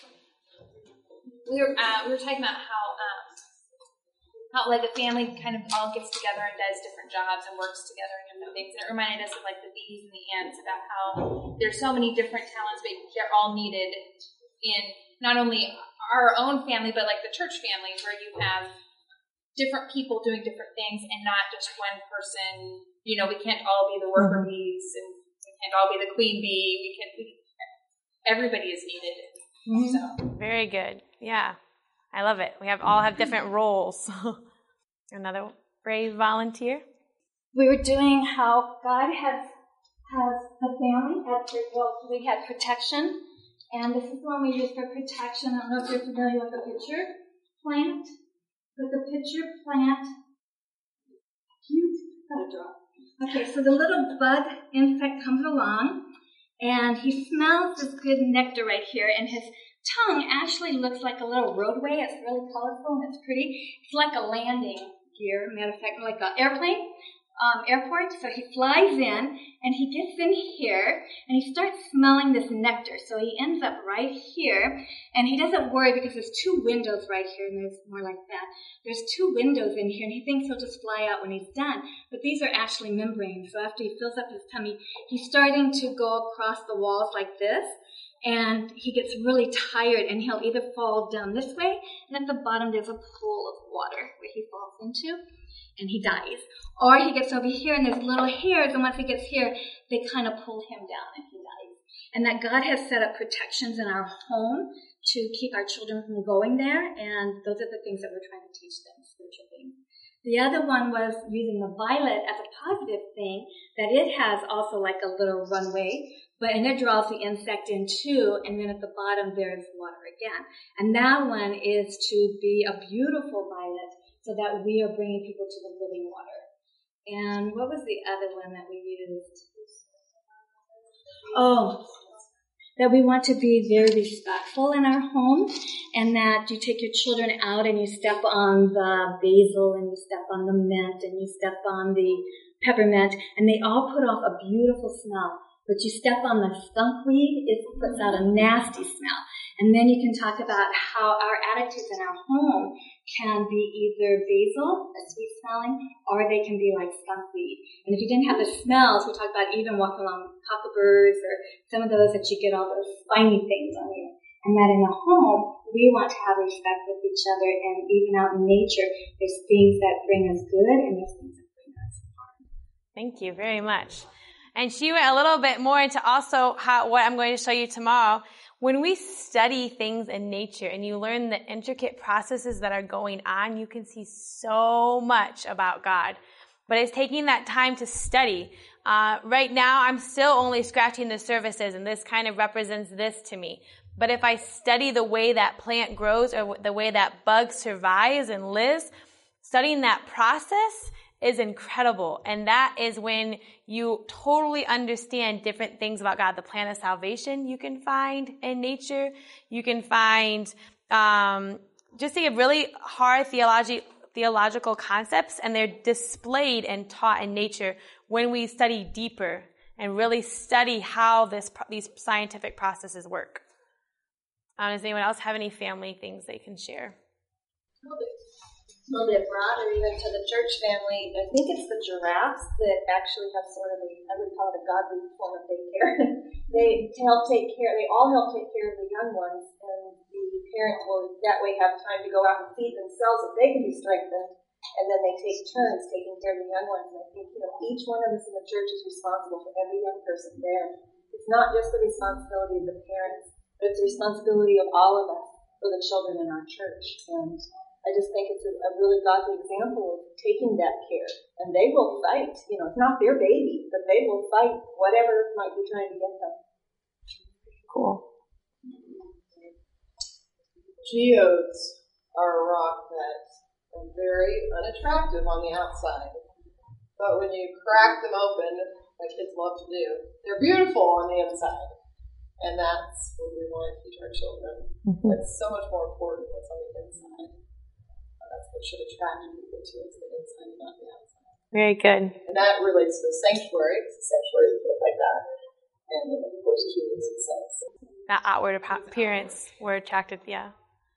We were talking about how like a family kind of all gets together and does different jobs and works together and different things. And it reminded us of like the bees and the ants, about how there's so many different talents, but they're all needed in not only our own family, but like the church family, where you have different people doing different things and not just one person. You know, we can't all be the worker bees, and we can't all be the queen bee. Everybody is needed. So
very good. Yeah. I love it. We all have different roles. Another brave volunteer.
We were doing how God has a family. We had protection, and this is the one we use for protection. I don't know if you're familiar with the pitcher plant. But the pitcher plant, okay, so the little bug insect comes along, and he smells this good nectar right here, and his tongue actually looks like a little roadway. It's really colorful and it's pretty. It's like a landing gear, matter of fact, like an airplane, airport. So he flies in and he gets in here and he starts smelling this nectar. So he ends up right here, and he doesn't worry because there's two windows right here, and there's more like that. There's two windows in here, and he thinks he'll just fly out when he's done. But these are actually membranes. So after he fills up his tummy, he's starting to go across the walls like this. And he gets really tired, and he'll either fall down this way, and at the bottom there's a pool of water where he falls into, and he dies. Or he gets over here, and there's little hairs, and once he gets here, they kind of pull him down, and he dies. And that God has set up protections in our home to keep our children from going there, and those are the things that we're trying to teach them, spiritual things. The other one was using the violet as a positive thing, that it has also like a little runway, and it draws the insect in too, and then at the bottom there's water again. And that one is to be a beautiful violet, so that we are bringing people to the living water. And what was the other one that we used? Oh, that we want to be very respectful in our home, and that you take your children out and you step on the basil, and you step on the mint, and you step on the peppermint, and they all put off a beautiful smell. But you step on the skunkweed, it puts out a nasty smell. And then you can talk about how our attitudes in our home can be either basil, a sweet smelling, or they can be like skunkweed. And if you didn't have the smells, we talked about even walking along cockaburs or some of those that you get all those spiny things on you. And that in the home, we want to have respect with each other, and even out in nature, there's things that bring us good and there's things that bring us harm.
Thank you very much. And she went a little bit more into also what I'm going to show you tomorrow, When we study things in nature and you learn the intricate processes that are going on, you can see so much about God. But it's taking that time to study. Right now, I'm still only scratching the surfaces, and this kind of represents this to me. But if I study the way that plant grows or the way that bug survives and lives, studying that process is incredible. And that is when you totally understand different things about God. The plan of salvation you can find in nature. You can find just the really hard theological concepts, and they're displayed and taught in nature when we study deeper and really study how these scientific processes work. Does anyone else have any family things they can share?
A little bit broader, even to the church family. I think it's the giraffes that actually have sort of I would call it a godly form of daycare. They all help take care of the young ones, and the parents will that way have time to go out and feed themselves so they can be strengthened, and then they take turns taking care of the young ones. And I think, each one of us in the church is responsible for every young person there. It's not just the responsibility of the parents, but it's the responsibility of all of us for the children in our church. And I just think it's a really godly example of taking that care. And they will fight. It's not their baby, but they will fight whatever might be trying to get them.
Cool.
Geodes are a rock that are very unattractive on the outside. But when you crack them open, like kids love to do, they're beautiful on the inside. And that's what we want to teach our children. Mm-hmm. It's so much more important what's on the inside. That's what should attract people to us, the inside and not the outside.
Very good.
And that relates to the sanctuary, because the sanctuary is built like that. And then, of course, human success.
That outward appearance, we're attracted, yeah.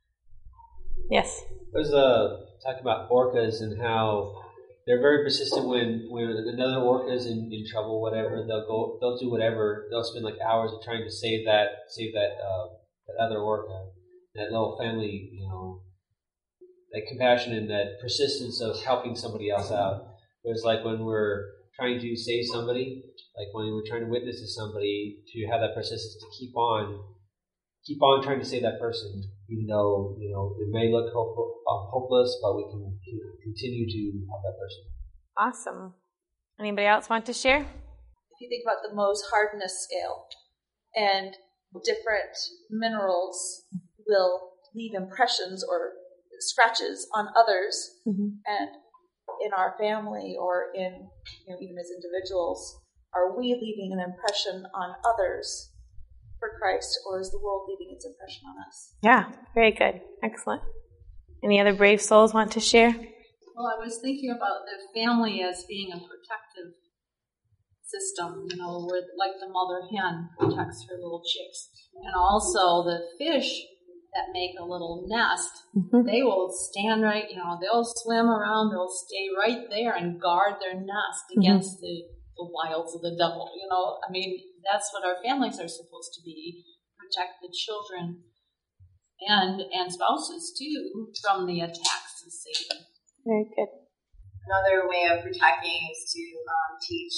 Yes?
I was talking about orcas and how they're very persistent when another orca is in trouble, whatever. They'll do whatever. They'll spend like hours of trying to save that other orca, that little family, that compassion and that persistence of helping somebody else out. Whereas like when we're trying to save somebody, like when we're trying to witness to somebody, to have that persistence to keep on trying to save that person, even though, it may look hopeless, but we can continue to help that person.
Awesome. Anybody else want to share?
If you think about the Mohs hardness scale, and different minerals will leave impressions or scratches on others, and in our family or in, even as individuals, are we leaving an impression on others for Christ, or is the world leaving its impression on us?
Yeah, very good. Excellent. Any other brave souls want to share?
Well, I was thinking about the family as being a protective system, where like the mother hen protects her little chicks. And also the fish that make a little nest, they will stand right, they'll swim around, they'll stay right there and guard their nest against the wiles of the devil. That's what our families are supposed to be, protect the children and spouses too from the attacks of Satan.
Very good.
Another way of protecting is to teach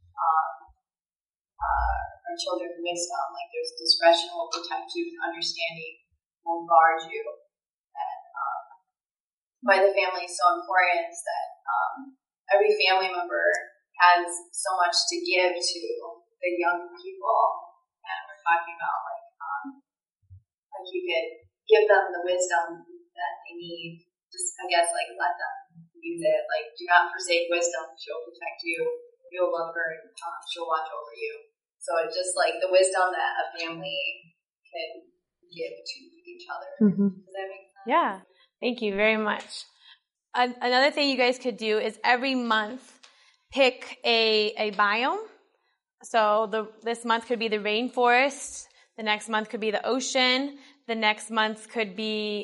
our children wisdom. Like there's discretion will protect you, and understanding will guard you. And why the family is so important is that every family member has so much to give to the young people, and we're talking about like you could give them the wisdom that they need. Just let them use it. Like, do not forsake wisdom; she'll protect you. You'll love her, and she'll watch over you. So it's just like the wisdom that a family can give to each other. Does that make sense?
Yeah. Thank you very much. Another thing you guys could do is every month pick a biome. So this month could be the rainforest. The next month could be the ocean. The next month could be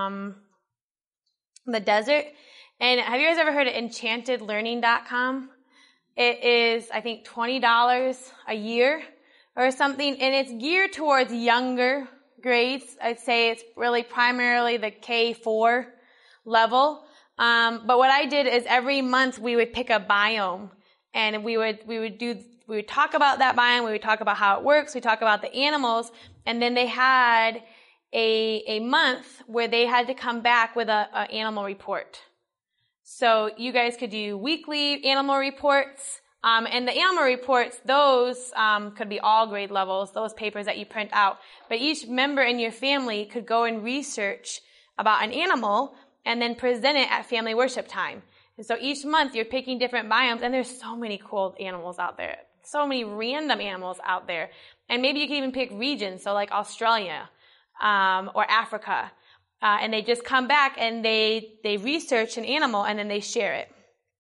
the desert. And have you guys ever heard of enchantedlearning.com? It is, I think, $20 a year or something, and it's geared towards younger grades. I'd say it's really primarily the K4 level. But what I did is every month we would pick a biome, And we would talk about that biome, we would talk about how it works, we talk about the animals, and then they had a month where they had to come back with a animal report. So you guys could do weekly animal reports, and the animal reports, those could be all grade levels, those papers that you print out. But each member in your family could go and research about an animal and then present it at family worship time. And so each month you're picking different biomes, and there's so many cool animals out there, so many random animals out there. And maybe you can even pick regions, so like Australia or Africa. And they just come back and they research an animal and then they share it.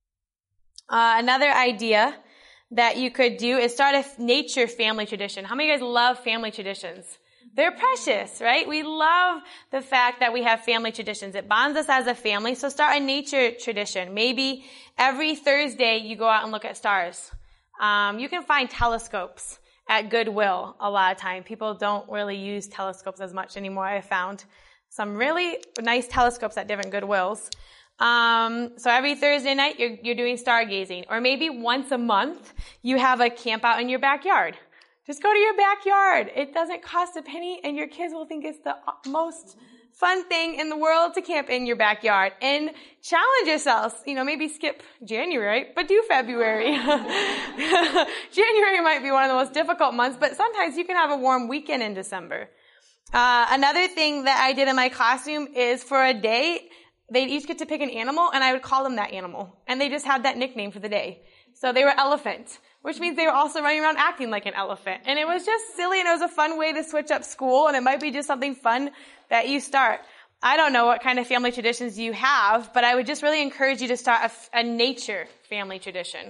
Another idea that you could do is start a nature family tradition. How many of you guys love family traditions? They're precious, right? We love the fact that we have family traditions. It bonds us as a family. So start a nature tradition. Maybe every Thursday you go out and look at stars. You can find telescopes at Goodwill a lot of time. People don't really use telescopes as much anymore. I found some really nice telescopes at different Goodwills. So every Thursday night you're doing stargazing. Or maybe once a month you have a camp out in your backyard. Just go to your backyard. It doesn't cost a penny, and your kids will think it's the most fun thing in the world to camp in your backyard. And challenge yourselves. Maybe skip January, but do February. January might be one of the most difficult months, but sometimes you can have a warm weekend in December. Another thing that I did in my classroom is for a day, they'd each get to pick an animal, and I would call them that animal. And they just had that nickname for the day. So they were elephant, which means they were also running around acting like an elephant. And it was just silly, and it was a fun way to switch up school, and it might be just something fun that you start. I don't know what kind of family traditions you have, but I would just really encourage you to start a nature family tradition.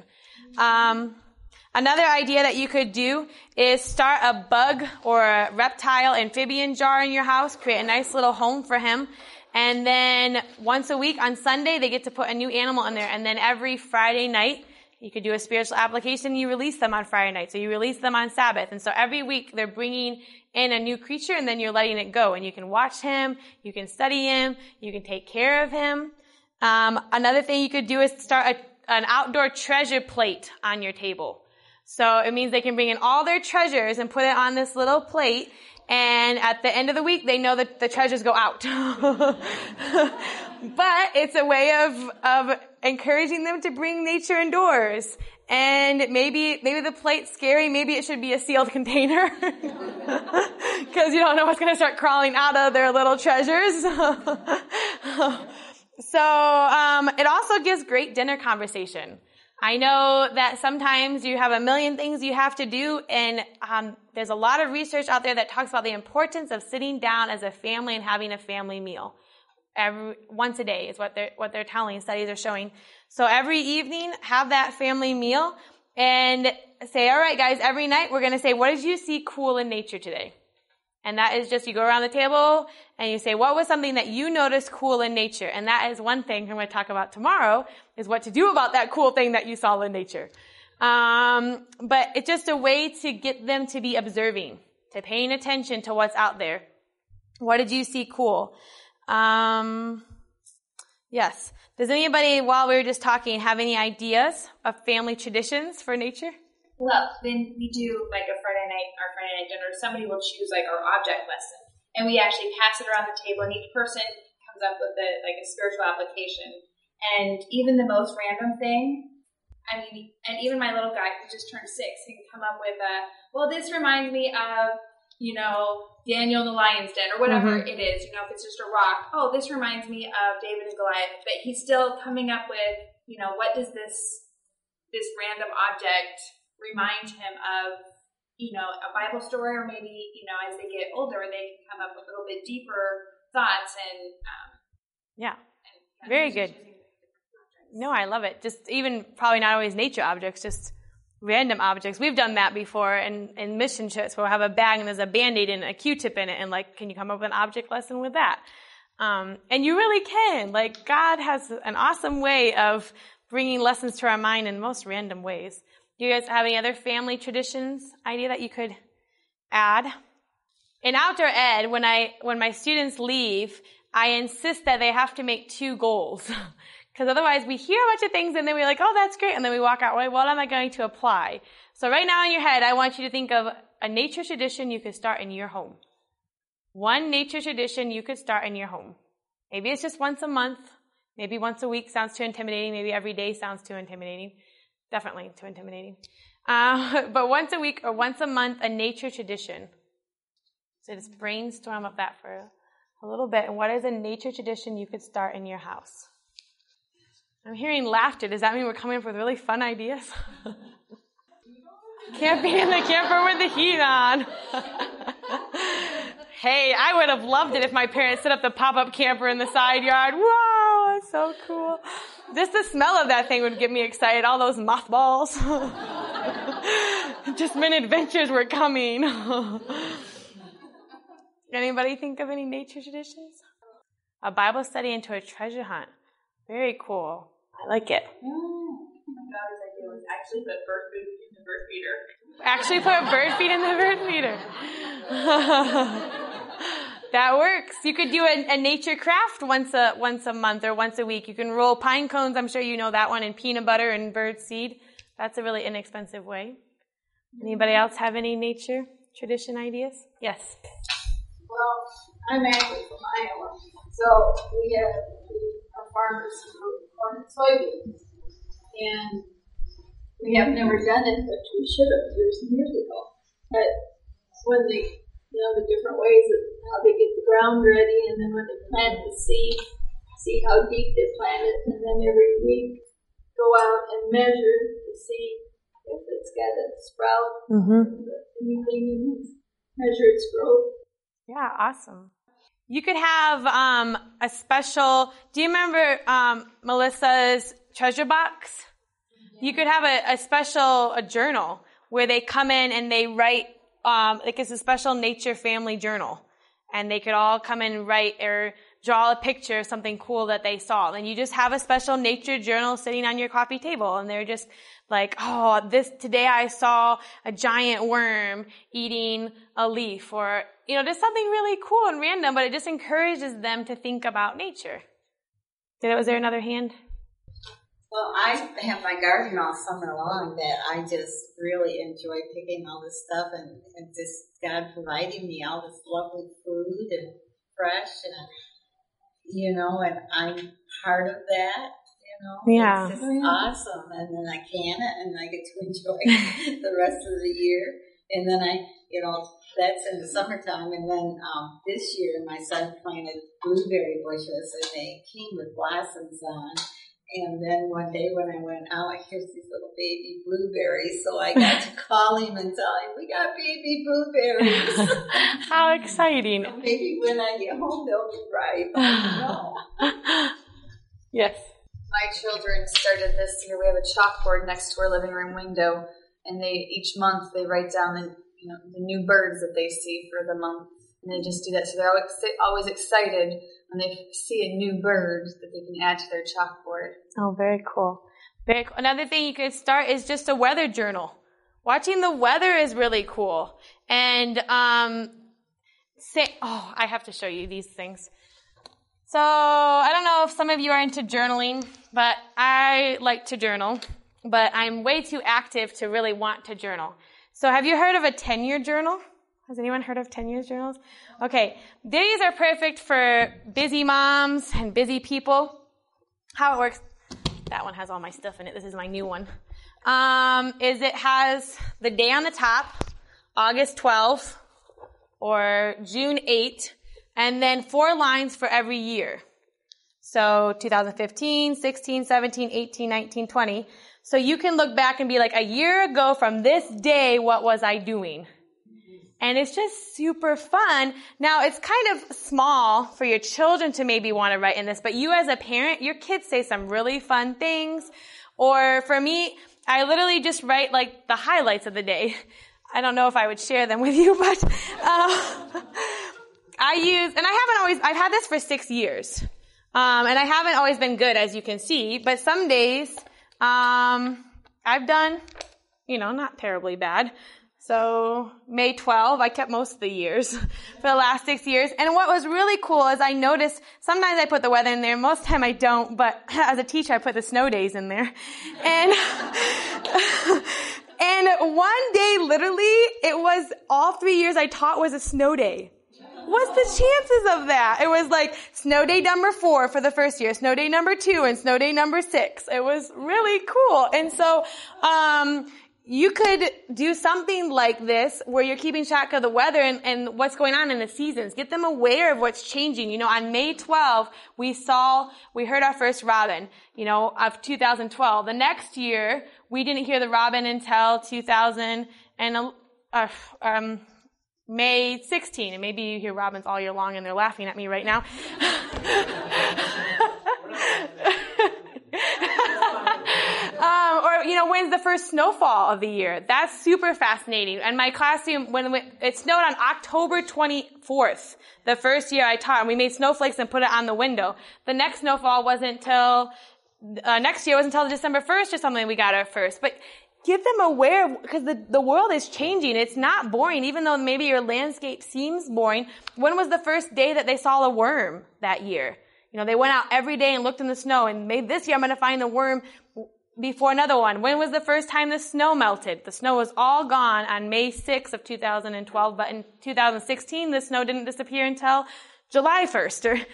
Another idea that you could do is start a bug or a reptile amphibian jar in your house, create a nice little home for him. And then once a week on Sunday, they get to put a new animal in there. And then every Friday night, you could do a spiritual application. You release them on Friday night. So you release them on Sabbath. And so every week they're bringing in a new creature, and then you're letting it go. And you can watch him. You can study him. You can take care of him. Another thing you could do is start an outdoor treasure plate on your table. So it means they can bring in all their treasures and put it on this little plate. And at the end of the week, they know that the treasures go out. But it's a way of encouraging them to bring nature indoors. And maybe the plate's scary. Maybe it should be a sealed container. Because you don't know what's going to start crawling out of their little treasures. So it also gives great dinner conversation. I know that sometimes you have a million things you have to do, and there's a lot of research out there that talks about the importance of sitting down as a family and having a family meal. Once a day is what they're telling, studies are showing. So every evening, have that family meal and say, all right, guys, every night we're going to say, what did you see cool in nature today? And that is just, you go around the table and you say, what was something that you noticed cool in nature? And that is one thing I'm going to talk about tomorrow, is what to do about that cool thing that you saw in nature. But it's just a way to get them to be observing, to paying attention to what's out there. What did you see cool? Yes. Does anybody, while we were just talking, have any ideas of family traditions for nature?
Well, then we do like our Friday night dinner. Somebody will choose like our object lesson, and we actually pass it around the table, and each person comes up with a spiritual application. And even the most random thing, and even my little guy who just turned 6, he can come up with well, this reminds me of, Daniel in the lion's den, or whatever it is. If it's just a rock, oh, this reminds me of David and Goliath. But he's still coming up with, what does this random object remind him of, a Bible story, or maybe, as they get older, they can come up with a little bit deeper thoughts and
very good. No, I love it. Just even probably not always nature objects, just random objects. We've done that before in mission trips, where we'll have a bag and there's a Band-Aid and a Q-tip in it, and can you come up with an object lesson with that? And you really can. God has an awesome way of bringing lessons to our mind in most random ways. Do you guys have any other family traditions idea that you could add? In outdoor ed, when my students leave, I insist that they have to make 2 goals. Because otherwise we hear a bunch of things and then we're like, oh, that's great. And then we walk out, well, what am I going to apply? So right now in your head, I want you to think of a nature tradition you could start in your home. One nature tradition you could start in your home. Maybe it's just once a month. Maybe once a week sounds too intimidating. Maybe every day sounds too intimidating. Definitely too intimidating. But once a week or once a month, a nature tradition. So just brainstorm of that for a little bit. And what is a nature tradition you could start in your house? I'm hearing laughter. Does that mean we're coming up with really fun ideas? Camping in the camper with the heat on. Hey, I would have loved it if my parents set up the pop-up camper in the side yard. Wow, that's so cool. Just the smell of that thing would get me excited. All those mothballs. Just when adventures were coming. Anybody think of any nature traditions? A Bible study into a treasure hunt. Very cool. I like it.
My daughter's idea was actually put bird food in the bird feeder.
Actually put bird feed in the bird feeder. That works. You could do a nature craft once a month or once a week. You can roll pine cones, I'm sure you know that one, and peanut butter and bird seed. That's a really inexpensive way. Anybody else have any nature tradition ideas? Yes.
Well, I'm actually from Iowa, so we are farmers who corn and soybeans, and we have never done it, but we should have years and years ago. But when the different ways of how they get the ground ready, and then when they plant the seed, see how deep they plant it, and then every week go out and measure to see if it's got a sprout, anything, and measure its growth.
Yeah, awesome. You could have a special, do you remember Melissa's treasure box? You could have a special journal where they come in and they write, like it's a special nature family journal. And they could all come in and write or draw a picture of something cool that they saw. And you just have a special nature journal sitting on your coffee table. And they're just like, oh, today I saw a giant worm eating a leaf, or, just something really cool and random, but it just encourages them to think about nature. Was there another hand?
Well, I have my garden all summer long that I just really enjoy picking all this stuff and just God providing me all this lovely food and fresh and, and I'm part of that.
Yeah.
It's just awesome. And then I can it and I get to enjoy the rest of the year. And then that's in the summertime. And then this year my son planted blueberry bushes and they came with blossoms on. And then one day when I went out, here's these little baby blueberries. So I got to call him and tell him, we got baby blueberries.
How exciting.
So maybe when I get home, they'll be ripe. I don't know.
Yes.
My children started this year. We have a chalkboard next to our living room window, and each month they write down the new birds that they see for the month, and they just do that. So they're always excited when they see a new bird that they can add to their chalkboard.
Oh, very cool. Very cool. Another thing you could start is just a weather journal. Watching the weather is really cool. And I have to show you these things. So I don't know if some of you are into journaling, but I like to journal, but I'm way too active to really want to journal. So have you heard of a 10-year journal? Has anyone heard of 10-year journals? Okay, these are perfect for busy moms and busy people. How it works, that one has all my stuff in it. This is my new one. Is it has the day on the top, August 12th or June 8th, and then 4 lines for every year. So 2015, 16, 17, 18, 19, 20. So you can look back and be like, a year ago from this day, what was I doing? And it's just super fun. Now, it's kind of small for your children to maybe want to write in this, but you as a parent, your kids say some really fun things. Or for me, I literally just write like the highlights of the day. I don't know if I would share them with you, but I've had this for 6 years. And I haven't always been good, as you can see, but some days, I've done, not terribly bad. So May 12, I kept most of the years for the last 6 years. And what was really cool is I noticed sometimes I put the weather in there, most of the time I don't, but as a teacher I put the snow days in there. And and one day literally it was all 3 years I taught was a snow day. What's the chances of that? It was like snow day number 4 for the first year, snow day number 2, and snow day number 6. It was really cool. And so, you could do something like this where you're keeping track of the weather and what's going on in the seasons. Get them aware of what's changing. You know, on May 12, we heard our first robin, you know, of 2012. The next year, we didn't hear the robin until May 16. And maybe you hear robins all year long and they're laughing at me right now. Or, you know, when's the first snowfall of the year? That's super fascinating. And my classroom, when it snowed on October 24th, the first year I taught, and we made snowflakes and put it on the window. The next snowfall wasn't until, next year wasn't until December 1st or something we got our first. But get them aware, because the world is changing. It's not boring, even though maybe your landscape seems boring. When was the first day that they saw a worm that year? You know, they went out every day and looked in the snow, and maybe this year I'm going to find a worm before another one. When was the first time the snow melted? The snow was all gone on May 6th of 2012, but in 2016, the snow didn't disappear until July 1st. Or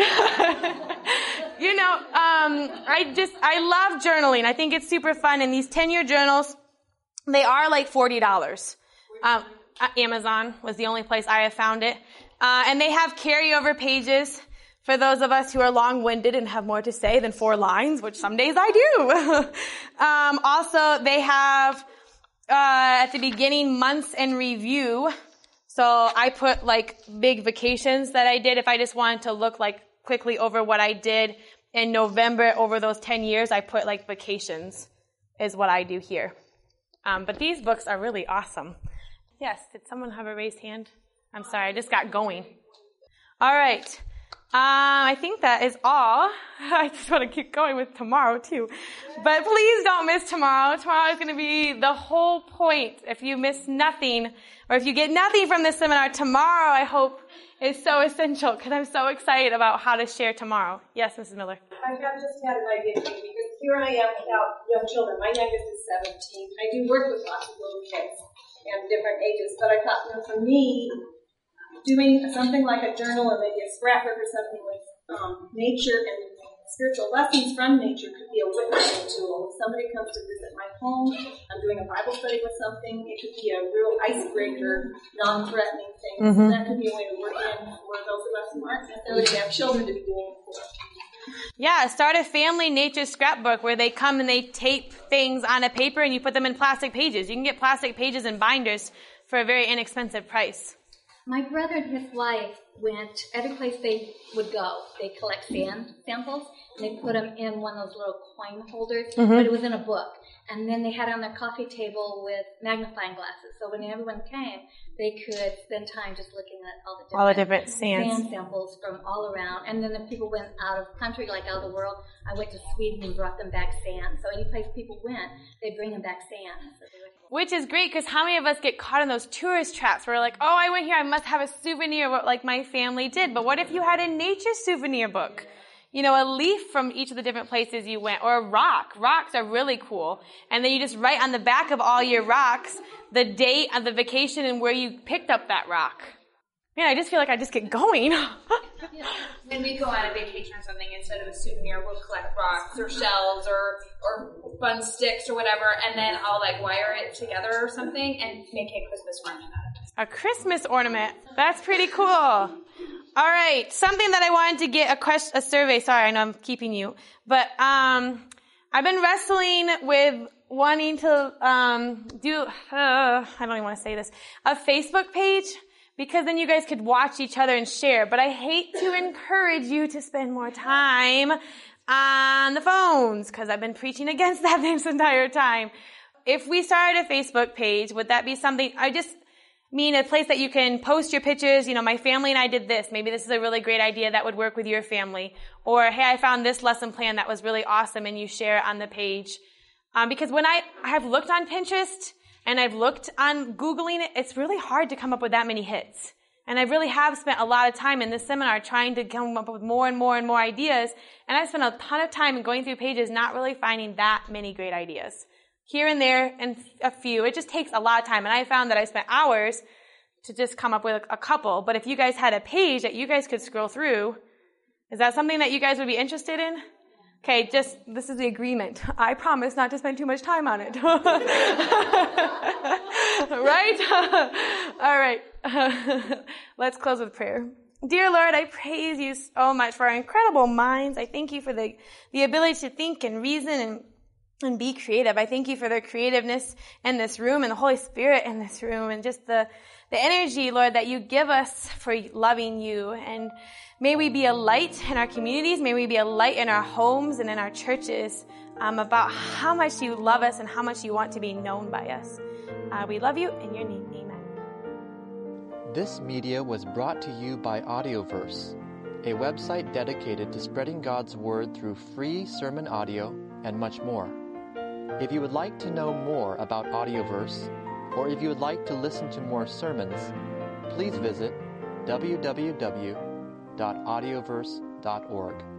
you know, I love journaling. I think it's super fun. And these 10-year journals, they are like $40. Amazon was the only place I have found it. And they have carryover pages for those of us who are long-winded and have more to say than 4 lines, which some days I do. Also, they have, at the beginning, months in review. So I put like big vacations that I did. If I just wanted to look like quickly over what I did in November over those 10 years, I put like vacations is what I do here. But these books are really awesome. Yes, did someone have a raised hand? I'm sorry, I just got going. All right. I think that is all. I just want to keep going with tomorrow too. But please don't miss tomorrow. Tomorrow is going to be the whole point. If you miss nothing, or if you get nothing from this seminar, tomorrow I hope is so essential because I'm so excited about how to share tomorrow. Yes, Mrs. Miller.
I have just had an idea for you because here I am without young children. My youngest is 17. I do work with lots of little kids and different ages, but I thought, you know, for me, doing something like a journal or maybe a scrapbook or something with nature and spiritual lessons from nature could be a witnessing tool. If somebody comes to visit my home, I'm doing a Bible study with something, it could be a real icebreaker, non-threatening thing. Mm-hmm. So that could be a way to work in for those of us who aren't necessarily going to have children to be doing it for.
Yeah, start a family nature scrapbook where they come and they tape things on a paper and you put them in plastic pages. You can get plastic pages and binders for a very inexpensive price.
My brother and his wife went every place they would go. They collect sand samples, and they put them in one of those little coin holders, but it was in a book. And then they had it on their coffee table with magnifying glasses. So when everyone came, they could spend time just looking at all the different sand samples from all around. And then if people went out of country, like out of the world, I went to Sweden and brought them back sand. So any place people went, they bring them back sand. So they would.
Which is great because how many of us get caught in those tourist traps where we're like, oh, I went here, I must have a souvenir like my family did. But what if you had a nature souvenir book? You know, a leaf from each of the different places you went, or a rock. Rocks are really cool. And then you just write on the back of all your rocks the date of the vacation and where you picked up that rock. Man, I just feel like I just get going.
When we go on a vacation or something, instead of a souvenir, we'll collect rocks or shells or fun sticks or whatever, and then I'll like wire it together or something and make a Christmas ornament out of it.
A Christmas ornament. That's pretty cool. All right, something that I wanted to get a survey. Sorry, I know I'm keeping you, but I've been wrestling with wanting to do. I don't even want to say this. A Facebook page. Because then you guys could watch each other and share. But I hate to encourage you to spend more time on the phones, because I've been preaching against that this entire time. If we started a Facebook page, would that be something, I just mean a place that you can post your pictures, you know, my family and I did this. Maybe this is a really great idea that would work with your family. Or, hey, I found this lesson plan that was really awesome, and you share it on the page. Because when I have looked on Pinterest, and I've looked on Googling it, it's really hard to come up with that many hits. And I really have spent a lot of time in this seminar trying to come up with more and more and more ideas. And I spent a ton of time going through pages not really finding that many great ideas. Here and there and a few. It just takes a lot of time. And I found that I spent hours to just come up with a couple. But if you guys had a page that you guys could scroll through, is that something that you guys would be interested in? Okay, this is the agreement. I promise not to spend too much time on it. Right? All right. Let's close with prayer. Dear Lord, I praise you so much for our incredible minds. I thank you for the ability to think and reason and be creative. I thank you for the creativeness in this room and the Holy Spirit in this room and just the energy, Lord, that you give us for loving you. And may we be a light in our communities. May we be a light in our homes and in our churches about how much you love us and how much you want to be known by us. We love you. In your name, amen.
This media was brought to you by Audioverse, a website dedicated to spreading God's word through free sermon audio and much more. If you would like to know more about Audioverse, or if you would like to listen to more sermons, please visit www.audioverse.org.